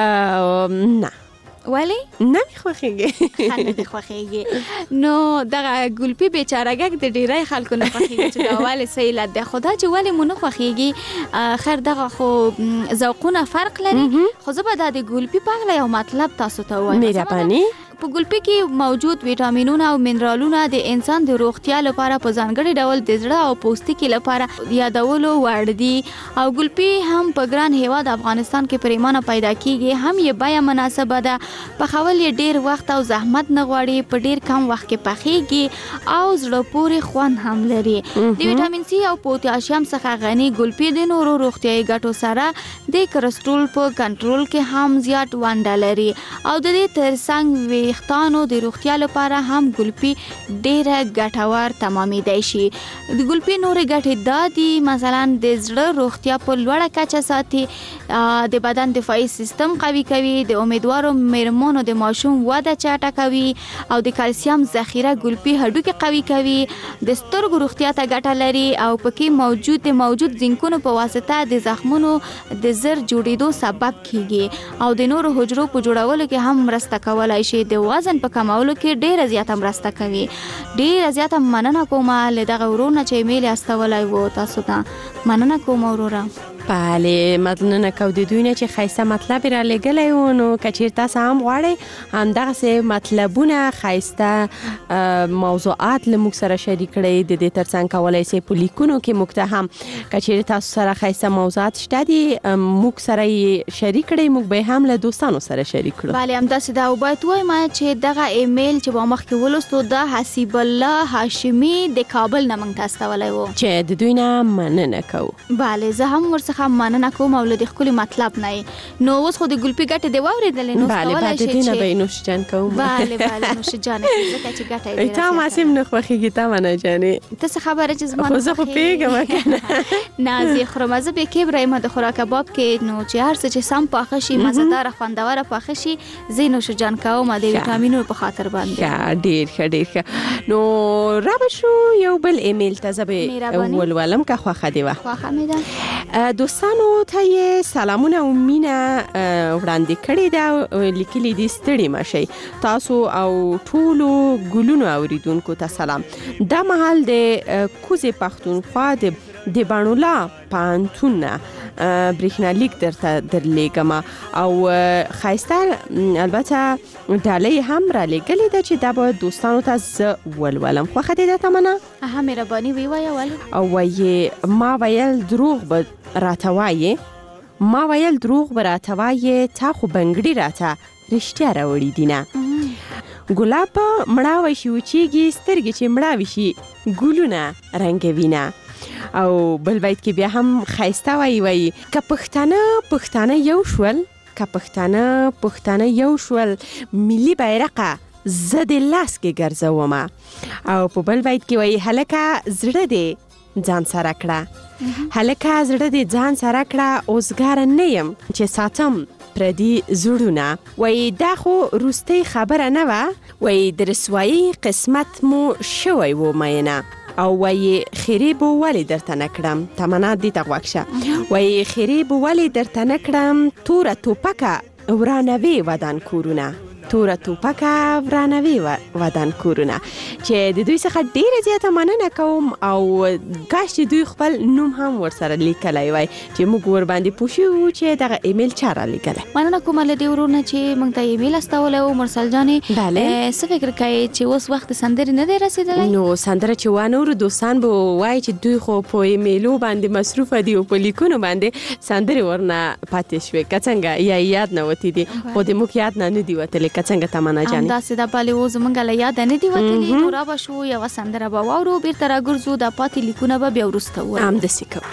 S11: نه.
S12: ولی؟
S11: نه مې خوښیږي.
S12: خانو دې خوښیږي. نو دغه ګلپي بیچارهګک د ډیری خلکو نه خوښیږي چې دا ولې څه علت دی. خو دا چې ولې مو نه خوښیږي خیر دغه خو ذوقونه فرق لري. خو زه به دا د ګلپي په اړه یو مطلب تاسو ته وایم.
S11: مهرباني.
S12: په ګلپي کې موجود ویټامینونه او منرالونه د انسان د روغتیا لپاره په ځانګړي ډول د زړه او پوستکي لپاره یادولو وړ دي. او ګلپي هم په ګران هیواد افغانستان کې پریمانه پیدا کیږي. هم یې بیه مناسبه ده. پخول یې ډیر وخت او زحمت نه غواړي. په ډیر کم وخت کې پخیږي او زړه پورې خوند هم لري. د ویټامین سی او پوتاشیم څخه غني ګلپي د نورو روغتیايي ګټو سره د کلسترول په کنټرول کې هم زیات ونډه لري. او د دې ترڅنګ ویښتانو د روغتیا لپاره هم ګلپي ډیره ګټور تمامېدای شي. د ګلپي نورې ګټې دا دي مثلا د زړه روغتیا په لوړه کچه ساتي. د بدن دفاعي سیستم قوي کوي. د امیدوارو میرمنو د ماشوم وده چټکوي او د کلسیم ذخیره ګلپي هډوکي قوي کوي. د سترګو روغتیا ته ګټه لري او پکې موجود زینکونو په واسطه د زخمونو د زر جوړېدو سبب کیږي او د نورو حجرو په جوړولو کې هم مرسته کولای شي. د وزن په کمولو کې ډیره زیاته مرسته کوي. ډیره زیاته مننه کوم له دغه ورونه چې ایمیل استولای وو. تاسو ته مننه کوم وروره.
S11: بله مننه کو د دوی نه چې خایسته مطلب را لګلای و. نو کچیر تاسو هم غواړئ همدغه مطلبونه خایسته موضوعات له موږ سره شریک کړئ. د دې ترڅنګ کولای شئ په لیکونو کې موږ ته هم کچیر تاسو سره خایسته موضوعات شته دي موږ سره شریک کړئ. موږ به هم له دوستانو سره شریک کړو.
S12: بله همداسې دا وباید وایم چې دغه ایمیل چې با مخکې ولوستو د حسیب الله هاشمي د کابل نه موږ ته استولی و
S11: چې د دوی نه مننه کوو.
S12: بله زه هم ورڅخه مننه کوم او له دې ښکلي مطلب نه. نو اوس خو د ګلپي ګټې دې واورېدلې نو
S11: کولی شئ چې به یې نوشجان کوم.
S12: بله نوشجانې ځکه چې ګټه یې ډېره
S11: تا ماسیم نه خوښېږي تا منه جانې
S12: ته څه خبره چې زما
S11: خو زه خو پوهېږم که نه
S12: نه زه یې خورم. زه بې کبره یم د خوراک کباب کې. نو چې هر څه چې سم پاخه شي مزهداره خوندوره پاخه شي زه یې نوشجان کوم د ویټامینونو په خاطر باندې.
S11: ډېر ښه. نو را به شو یو بل ایمیل ته زه به ولولم که خوښه دې وه.
S12: خوښه مې ده.
S11: دوستانو ته یې سلامونه او مینه وړاندې کړې ده. لیکلي دي ستړي مشئ تاسو او ټولو ګلونو اوریدونکو ته سلام. دا مهال د کوزې پښتونخوا د بڼولا پانتون برېښنالیک درته درلیږم او ښایسته البته ډالۍ هم را لیږلې ده چې دا به دوستانو ته زه ولولم. خوښه دې ده تمنا؟
S12: مهرباني ووایه ولې.
S11: او وایي ما ویل دروغ به راته وایې تا خو بنګړي راته رښتیا راوړي دینه. ګلاب مړاوی شي وچیږي سترګې چې مړاوی شي ګلونه رنګوینه. او بل بیت کې بیا هم خایسته وایي که پښتانه یو شول که پښتانه یو شول ملي بیرغه زه د لاس کې ګرځومه. او په بل بیت کې وایي هلکه زړه دې ځان سره کړه، هلکه زړه دې ځان سره کړه، اوسګاره نه یم چې ساتم پردي زړونه. وایي دا خو روستۍ خبره نه وه، وایي د رسوایي قسمت مو شوی و مینه. او وایي خیرې به ولې درته نه کړم، تمنا دې ته غوږ شه. وایي خیرې به ولې درته نه کړم، توره توپکه ورانوي ودان کورونه، توره توپکه ورانوي ودان کورونه. چې د دوی څخه ډیره زیاته مننه کوم او کاش چې دوی خپل نوم هم ورسره لیکلی وای چې موږ ور باندې پوه شو چې دغه ایمیل چا را لیکلی.
S12: مننه کوم له دې ورونه چې موږ ته ایمیل استولی و. مرسل جانې څه فکر کوي چې اوس وخت سندرې نه دی رسېدلی؟
S11: نو سندره چې وانورو دوستان به وایي چې دوی خو په ایمیلو باندې مصروفه دي او په لیکونو باندې سندرې ورنه پاتې شوې که څنګه یا یاد نه وتې دي، خو د موږ یاد نه دي وتلی که څنګه تمنا جانې؟
S12: همداسې ده بلې و زموږ له یاده نه دي وتلي. نو را به شو یوه سندره به واورو، بیرته راګرځو، دا پاتې لیکونه به بیا وروسته ووایو.
S11: همداسې کوو.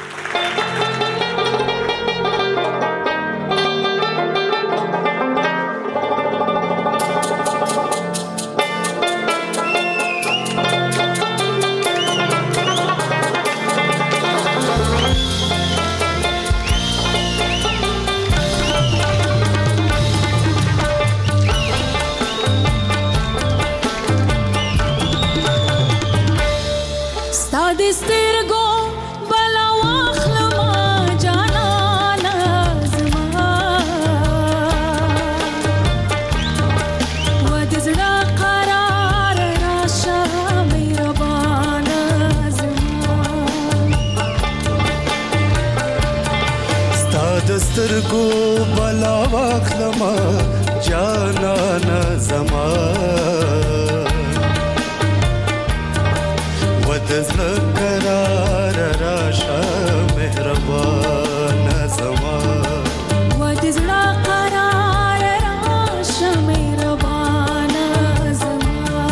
S15: سترګو بلا واخلما جانانا زما ودزړه قرار راشه مهربان زما
S14: ودزړه قرار راشه مهربان زما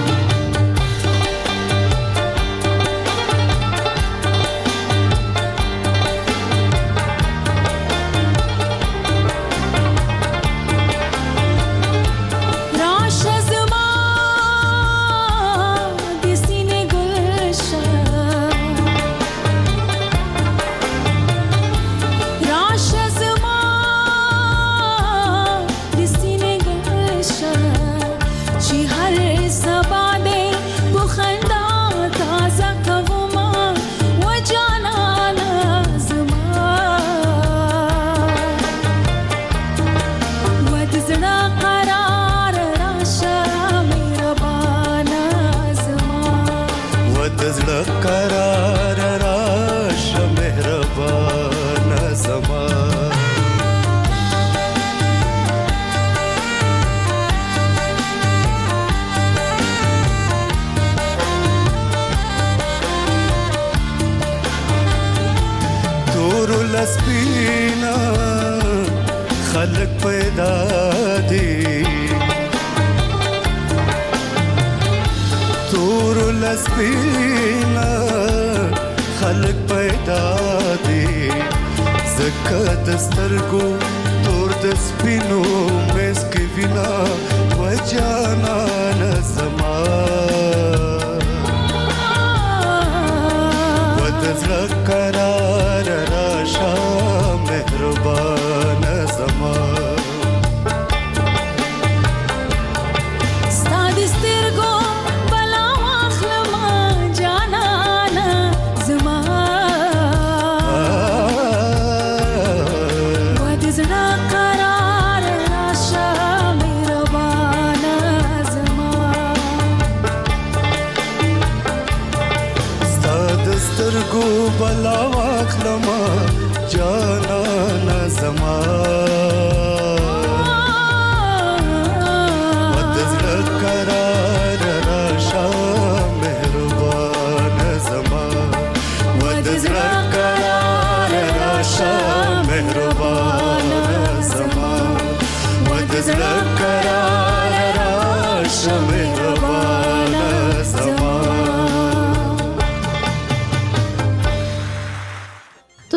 S15: سپینا خلق پیدا دی تور لسپینا خلق پیدا دی زکه دسترګو تور د سپینو مس کې وینا وجانا نظما ودزړه قرار راشه مهربان زما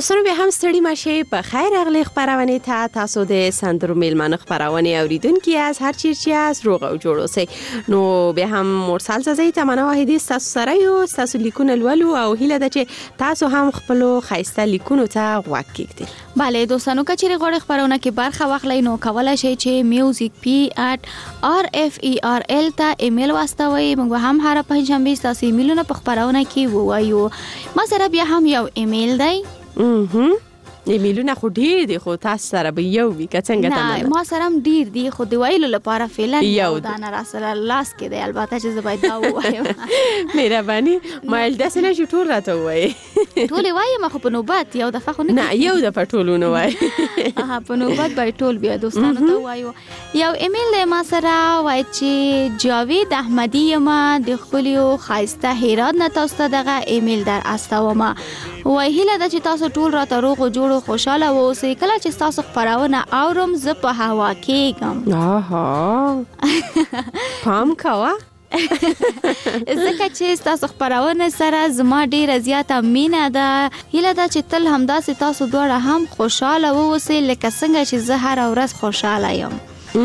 S11: دوستانو بیا هم ستړي ماشي په خیر راغلی خبرونه ته تاسو د سندرو میلمانه خبرونه اوریدونکو از هر چیرچی از روغ او جوړ اوسئ. نو بیا هم مرسل زازی تمنا واحدی تاسو سره یو تاسو لیکونه لولو او هیله ده چې تاسو هم خپل خایسته لیکونو ته غوږ کېږدئ.
S12: بله دوستانو کچېرې غواړئ خبرونه کې برخه واخلئ نو کولای شئ چې music@rferl ته ایمیل واستوئ. موږ هم هر پنځشنبه تاسو ایمیلونه په خبرونه کې ووایو. ما سره بیا هم یو ایمیل دی.
S11: ایمیلونه خو ډیر دي خو تاسو سره به یو وي که څنګه تمام؟
S12: نه ما سره هم ډیر دي خو د ویلو لپاره فعلا یو دا نه راسره لاس کې دی البته چې زه باید دا ووایم.
S11: مهرباني مایل داسې نه چې ټول راته ووایي.
S12: ټولې وایم خو په نوبت یو دفعه خو
S11: نه یو دفعه ټولونه وایي.
S12: په نوبت باید ټول بیا دوستانو ته وایو. یو ایمیل دی ما سره وایي چې جاوید احمدي یم د خپلو ښایسته هرات نه تاسو ته دغه ایمیل در استوم. وایي هیله ده چې تاسو ټول راته روغ او جوړ خوشاله اوسئ. کله چې تاسو خبرونه اورم زه په هوا کېږم.
S11: آها پام کوه.
S12: ځکه چې تاسو خبرونه سره زما ډیره زیاته مینه ده. هیله ده چې تل همداسې تاسو دواړه هم خوشاله اوسئ لکه څنګه چې زه هر ورځ خوشاله یم.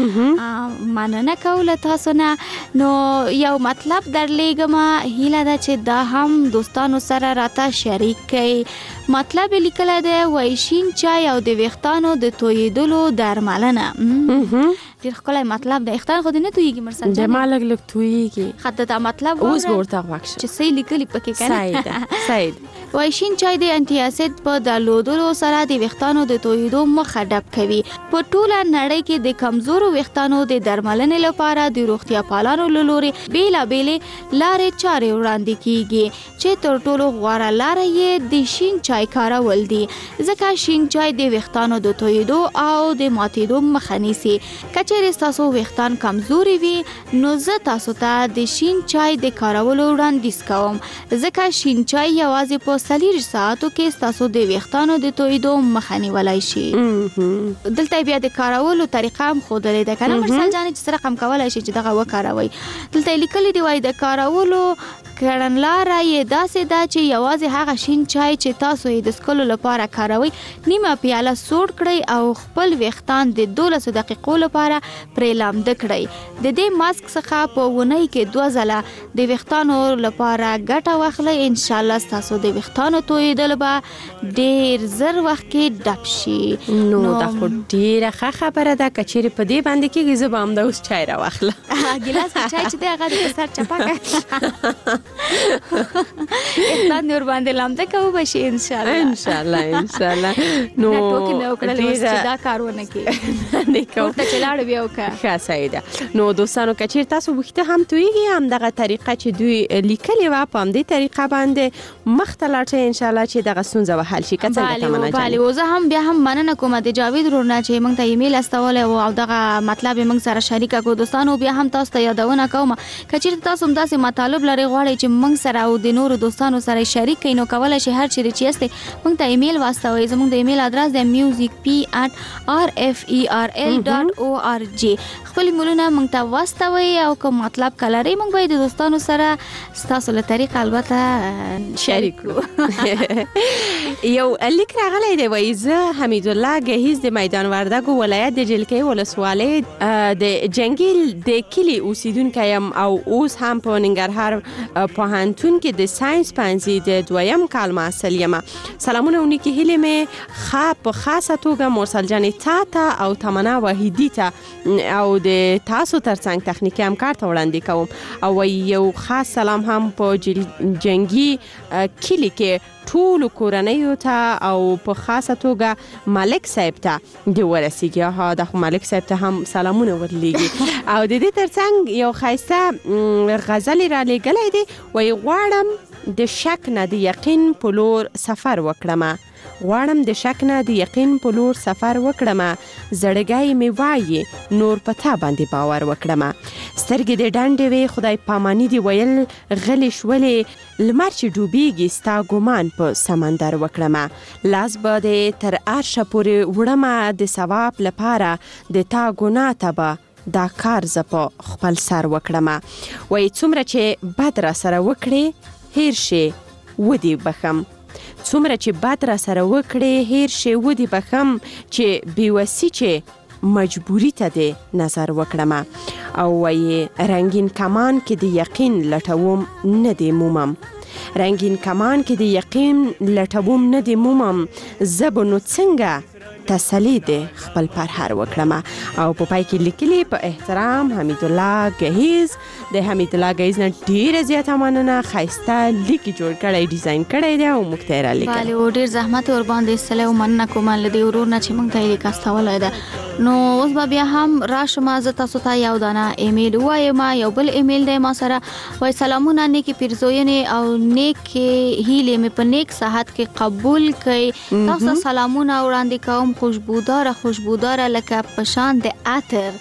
S12: مننه کوله تاسو نه. نو یو مطلب درلېږم هیله ده چې دا هم دوستانو سره راته شریک کړئ. مطلب لیکل دی وایي شین چای او د ویښتانو د تویېدلو درملنه. ډېر ښکلی مطلب دی. ویښتان خو دې نه تویېږي مرسل جانې؟
S11: زما لږ لږ تویېږي.
S12: ښه ته دا مطلب
S11: اوس به ورته غوږ شم
S12: چې صحیح لیکلي پکې که نه.
S11: صحیح ده.
S12: وایي شین چای د انټي اسید په درلودلو سره د ویښتانو د تویېدو مخه ډب کوي. په ټوله نړۍ کې د کمزورو ویښتانو د درملنې لپاره د روغتیا پالانو له لورې بېلابېلې لارې چارې وړاندې کیږي چې تر ټولو غوره لاره یې د شین چای کارول دي. ځکه شین چای د ویښتانو د تویېدو او د ماتېدو مخه نیسي. که چیرې ستاسو ویښتان کمزوري وي نو زه تاسو ته د شین چای د کارولو وړاندیز کوم. ځکه شین چای یوازې په 40 ساعتو کې ستاسو د ویښتانو د تویېدو مخه نیولی شي. دلته بیا د کارولو طریقه هم ښودلې ده که نه مرسل جانې چې څه رقم کولی شي چې دغه وکاروئ. دلته لیکلي دي وایي د کارولو کړنلاره یې داسې ده چې یوازې هغه شین چای چې تاسو یې د څښلو لپاره کاروئ نیمه پیاله سوړ کړئ او خپل ویښتان د 12 دقیقو لپاره پرې لامده کړئ. د دې ماسک څخه په اونۍ کې 2 ځله د ویښتانو لپاره ګټه واخلئ. انشاءالله ستاسو د ویښتانو تویېدل به ډېر زر وخت کې ډب شي.
S11: نو دا خو ډېره ښه خبره ده. که چیرې په دې باندې کېږي زه به همدا اوس چای راواخلم.
S12: ګیلاس کې چای چې دی هغه د په سر چپه کړه ویښتان دې ورباندې لامده کوو به شي انشاءالله.
S11: انشاءالله. نو
S12: ټوکې مې وکړلې اوس چې دا کار ونه کړي ورته چې لاړو بیا وکړه.
S11: ښه صحیح ده. نو دوستانو که چیرې تاسو ویښته هم تویېږي همدغه طریقه چې دوی لیکلې وه په همدې طریقه باندې مخته لاړ شئ انشاءالله چې دغه ستونزه به حل شي. که څنګه تمنا جانې؟
S12: بله زه هم بیا هم مننه کوم د جاوید ورور نه چې موږ ته ایمیل استولی و او دغه مطلب یې موږ سره شریکه کړو. دوستانو بیا هم تاسو ته یادونه کوم که چیرې تاسو هم داسې مطالب لرئ غواړئ چې موږ سره او د نورو دوستانو سره شریک کړئ نو کولی شئ هر چیرې چې یاستئ موږ ته ایمیل واستوئ. زموږ د ایمیل ادرس دی music@rferl.org. خپل ایمیلونه موږ ته واستوئ او کوم مطلب که لرئ موږ به د دوستانو سره ستاسو له طریقه البته شریک کړو.
S11: یو لیک راغلی دی وایي زه حمیدالله ګهیز د میدان وردګو ولایت د جلکې ولسوالۍ د جنګیل د کلي اوسیدونکی یم او اوس هم په ننګرهار پوهنتون کې د ساینس پوهنځي د 2م کال محصل یم. سلامونه او نیکې هیلې مې په خاصه توګه مرسل جانې تا ته او تمنا واحدي ته او د تاسو ترڅنګ تخنیکي همکار ته وړاندې کوم. او یو خاص سلام هم په جنګي کلي کې ټولو کورنیو ته او په خاصه توګه ملک صاحب ته د ورسیږي. د ملک صاحب ته هم سلامونه ورلیږي. او د دې ترڅنګ یو ښایسته غزل را لیږلی دی وایي غواړم د شک نه د یقین په لور سفر وکړمه. غواړم د شک نه د یقین په لور سفر وکړمه. زړګی مې وایي نور په تا باندې باور وکړمه. سترګې د ډنډې وې خدای پاماني دی ویل غلې شولې لمر چې ډوبېږي ستا ګمان په سمندر وکړمه. لاس به د تر عرشه پورې وړمه د ثواب لپاره د تا ګناه ته به دا کار زه په خپل سر وکړمه. وایي څومره چې بد را سره وکړې هیر شي ودې بخم څومره چې بد را سره وکړې هیر شي ودی بخم چې بیوسی چې مجبوری ته د نظر وکړم او وای رنگین کمان کې د یقین لټوم نه دی مومم رنگین کمان کې د یقین لټوم نه دی مومم زب نو څنګه تسلی ده خپل پرهر وکړم او په پای کې لیکلي په احترام حمید الله گهیز د حمید الله گهیز نه ډیره زیاته مننه خایسته لیک جوړ کړی ډیزاین کړی دی او موږ ته را لیکل
S12: bale او ډیر زحمت ور باندې سره او مننه کوم لدی ورور نه چې موږ ته لیک استولای ده نو اوس بیا هم راشم از تاسو ته یو دانه ایمیل وایم یو بل ایمیل دی ما سره وای سلامونه نیکی پیرزوینه او نیک هیله می په نیک صحت کې قبول کړي تاسو سلامونه وړاندې کوم خوشبودار لکه پشان د عطر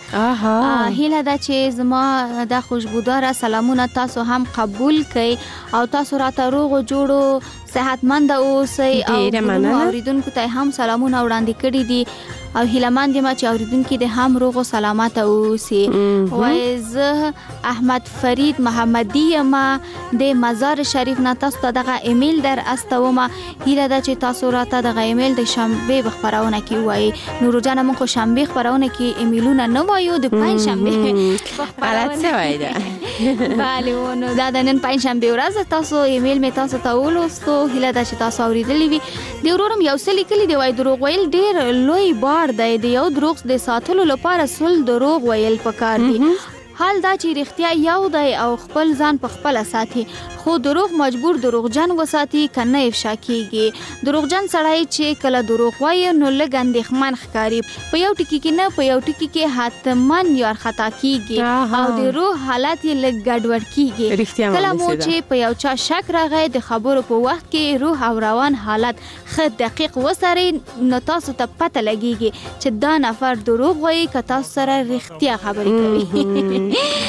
S12: هیله دا چې زما د خوشبودار سلامونه تاسو هم قبول کړئ او تاسو راته روغ جوړو صحتمند اوسئ او اوریدونکو ته هم سلامونه وړاندې کړي دي او هیلمند یم چې اوریدونکو د هم روغ او سلامت اوسئ وای زه احمد فرید محمدی یم د مزار شریف نه تاسو ته دغه ایمیل در استوم هیله دا چې تاسو راته دغه ایمیل د شنبه خبرونه کی وای نور جان مونږ شنبه خبرونه کی ایمیلونه نه وایو د پنځ شنبه
S11: غلط څه وای دا
S12: bale ونه دا د نن پنځ شنبه ورځ تاسو ایمیل می تاسو ته ولوستو هیله دا چې تاسو اوریدلی وي د ورورم یو څه لیکلی دی وای دروغ ویل ډیر لوی بار دی د یو دروغ د ساتلو لپاره سل دروغ ویل پکار دي حال دا چې رښتیا یو دی او خپل ځان په خپل ساتي خو دروغ مجبور دروغجن وساتي کنه افشا کیږي دروغجن سړی چې کله دروغ وایي نو لږ اندېښمن ښکاري په یو ټکی کې نه په یو ټکی کې حتمن یو خطا کیږي او د روح حالت یې لږ ګډوډ کیږي کله مو چې په یو چا شک راغی د خبرو په وخت کې روح او روان حالت ښه دقیق وسري نو تاسو ته پته لګیږي چې دا نفر دروغ وایي که تاسو سره رښتیا خبرې کوي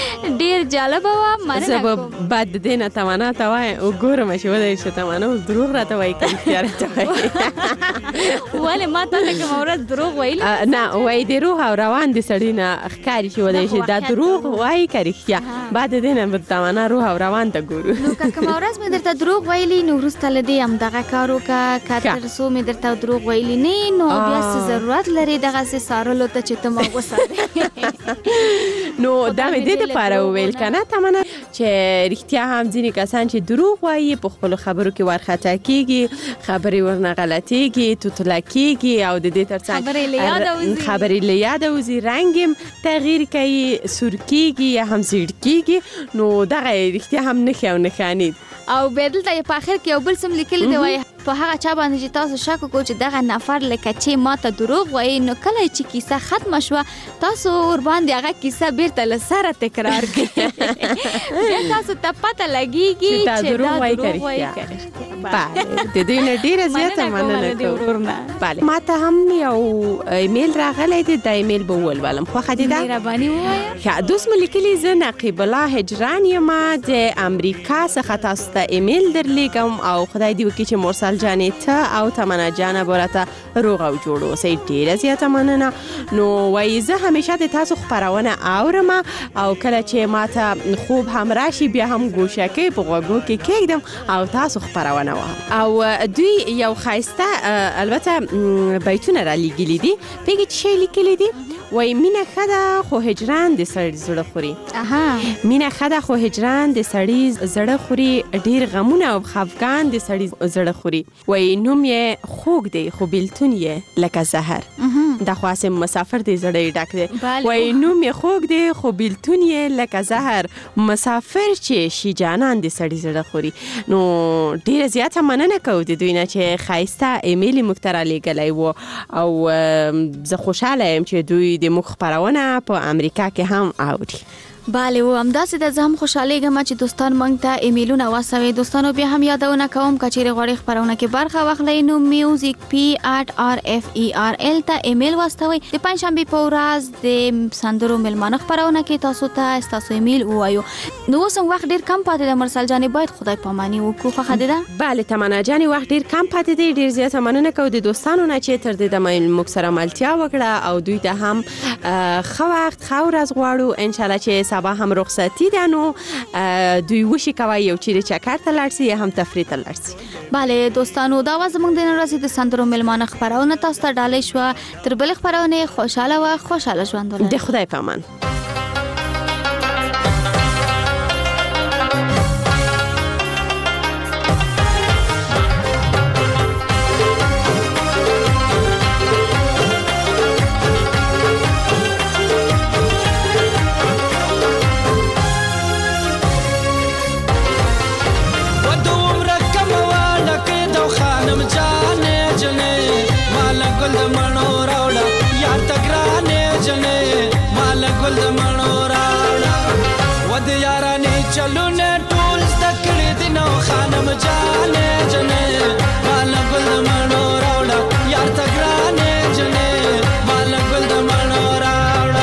S12: ډیر جالب و مننه
S11: زه بعد دینه تمنا ته وای او ګورم چې ودی چې تمنا اوس دروغ راته وای کوم خیار ته وای
S12: ولی ما ته کوم ورځ دروغ ویل
S11: نه وای دی روح او روان دي سړی نه ښکاری چې ودی چې دا دروغ وای کریختیا بعد دینه به تمنا روح او روان ته ګورو
S12: نو کوم ورځ مې درته دروغ ویلی نو ورسته لدی هم دغه کارو کا کاتر سو مې درته دروغ ویلی نه نو بیا څه ضرورت لري دغه سه سارلو ته چې ته ما وساره
S11: نو دا مې دې لپاره ویل کنه تمنا چې رښتیا هم ځینې کسان چې دروغ وایي په خپل خبرو کې ورخطا کیږي خبرې ورنه غلطيږي توتلا کیږي او د دې ترڅنګ خبرې له یاد وزي رنگم تغییر کوي سور کیږي یا هم زیړ کیږي نو دا رښتیا هم نه خو نه خاني
S12: او بدل ته په اخر کې یو بل سم لیکل دی وای په هغه چا باندې چې تاسو شک وکړو چې دغه نفر لکه چې ماته دروغ وایي نو کله چې کیسه ختم شوه تاسو ور باندې هغه کیسه بیرته لسره تکرار کړئ بیا تاسو ته پته لګیږي چې دروغ وایي
S11: بله د دې نه ډیره زیاته مننه کوم بله ما ته هم یو ایمیل راغلی دی د ایمیل به ولولم خو خدي دا
S12: ربانی وایي
S11: دوست ملکلی زه نقیب الله هجران یم د امریکا څخه تاسو ته ایمیل درلیږم او خدای دې وکړي چې مرسل جانې ته او تمنا جانه برته روغ او جوړ اوسئ ډیره زیاته مننه نو وایي زه همیشه د تاسو خبرونه اورم او کله چې ماته خوب هم راشي بیا هم ګوشکې په غوږو کې کېږدم او تاسو خبرونه او دوی یو خایسته البته بیتونه را لیکلي دي پیږي چې لیکلي دي وای مینه خدا خو هجران د سړی زړه خوري مینه خدا خو هجران د سړی زړه خوري ډیر غمونه او خفګان د سړی زړه خوري وای نوم یې خوږ دی خو بیلتون یې لکه زهر د خاصه مسافر دی زړه ډک دی وای نوم یې خوږ دی خو بیلتون یې لکه زهر مسافر چې شي جانان د سړی زړه خوري نو ډیر زیاته مننه کوم د دوی نه چې خایسته ایمیل مختره لګلای وو او زه خوشاله یم چې دوی د مخ خبرونه په امریکا کې هم اوري
S12: bale و همداسې د زم خوشاله ګم چې دوستان مونږ ته ایمیلونه واسوي دوستانو بیا هم یادونه کوم کچېره غوړي خبرونه کې برخه واخلئ نو میوزیک PRFERL ته ایمیل واستوي د پنځشنبه په ورځ د سندرو ملمانه خبرونه کې تاسو ته تاسو ایمیل وایو نو سم وخت ډیر کم پاتې د مرسل جانې باید خدای پاماني وکړو خو خدای
S11: bale تمنا جانې وخت ډیر کم پاتې دی ډیر زیاته مننه کوم د دوستانو نه چې تر دې د مکسره ملتیا وکړه او دوی ته هم خو وخت خو ورځ غواړو ان شاء الله چې سبا هم رخصتی ده نو دوی وشي کوي یو چیرې چکر ته لاړ سي یا هم تفریح ته لاړ سي.
S12: بله دوستانو دا زموږ د نن ورځې د سندرو ملمانه خبرونه تاسو ته ډالۍ شو. تر بل خبرونه خوشاله ژوند ولرئ.
S11: د خدای په امان.
S13: चलो ने टूल्स तकड़ी दिनो खानम जाने जने माला गुल दमनो रावड़ा यार तकराने जने माला गुल दमनो रावड़ा.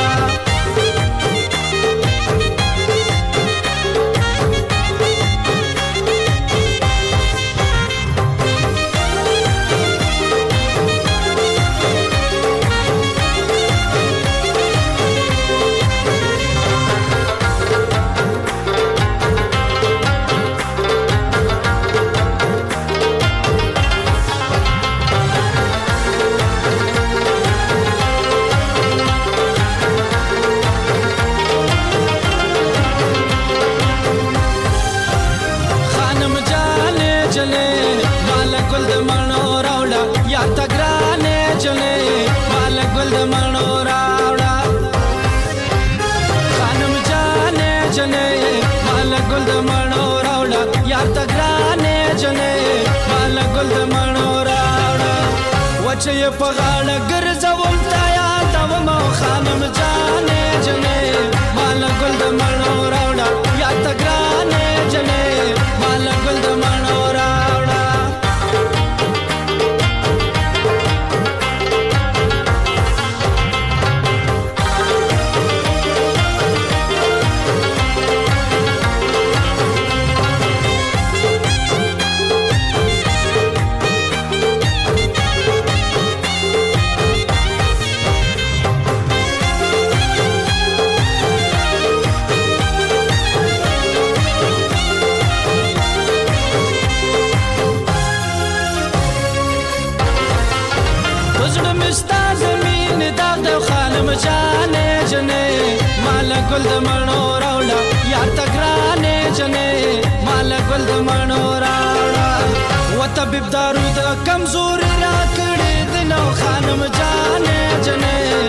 S13: وچه یې په غاړه ګرځوم تا یادوم او خانم جانې جنې ماله ګل د مڼو راوړه یا ته ګرانې جنې ماله ګل د مڼو راوړه. جانې جنې مالا ګل د مڼو راوړه یار ته ګرانې جنې مالا ګل د مڼو راوړه. و طبیب دارو د کمزوري را کړې د نو خانم جانې جنې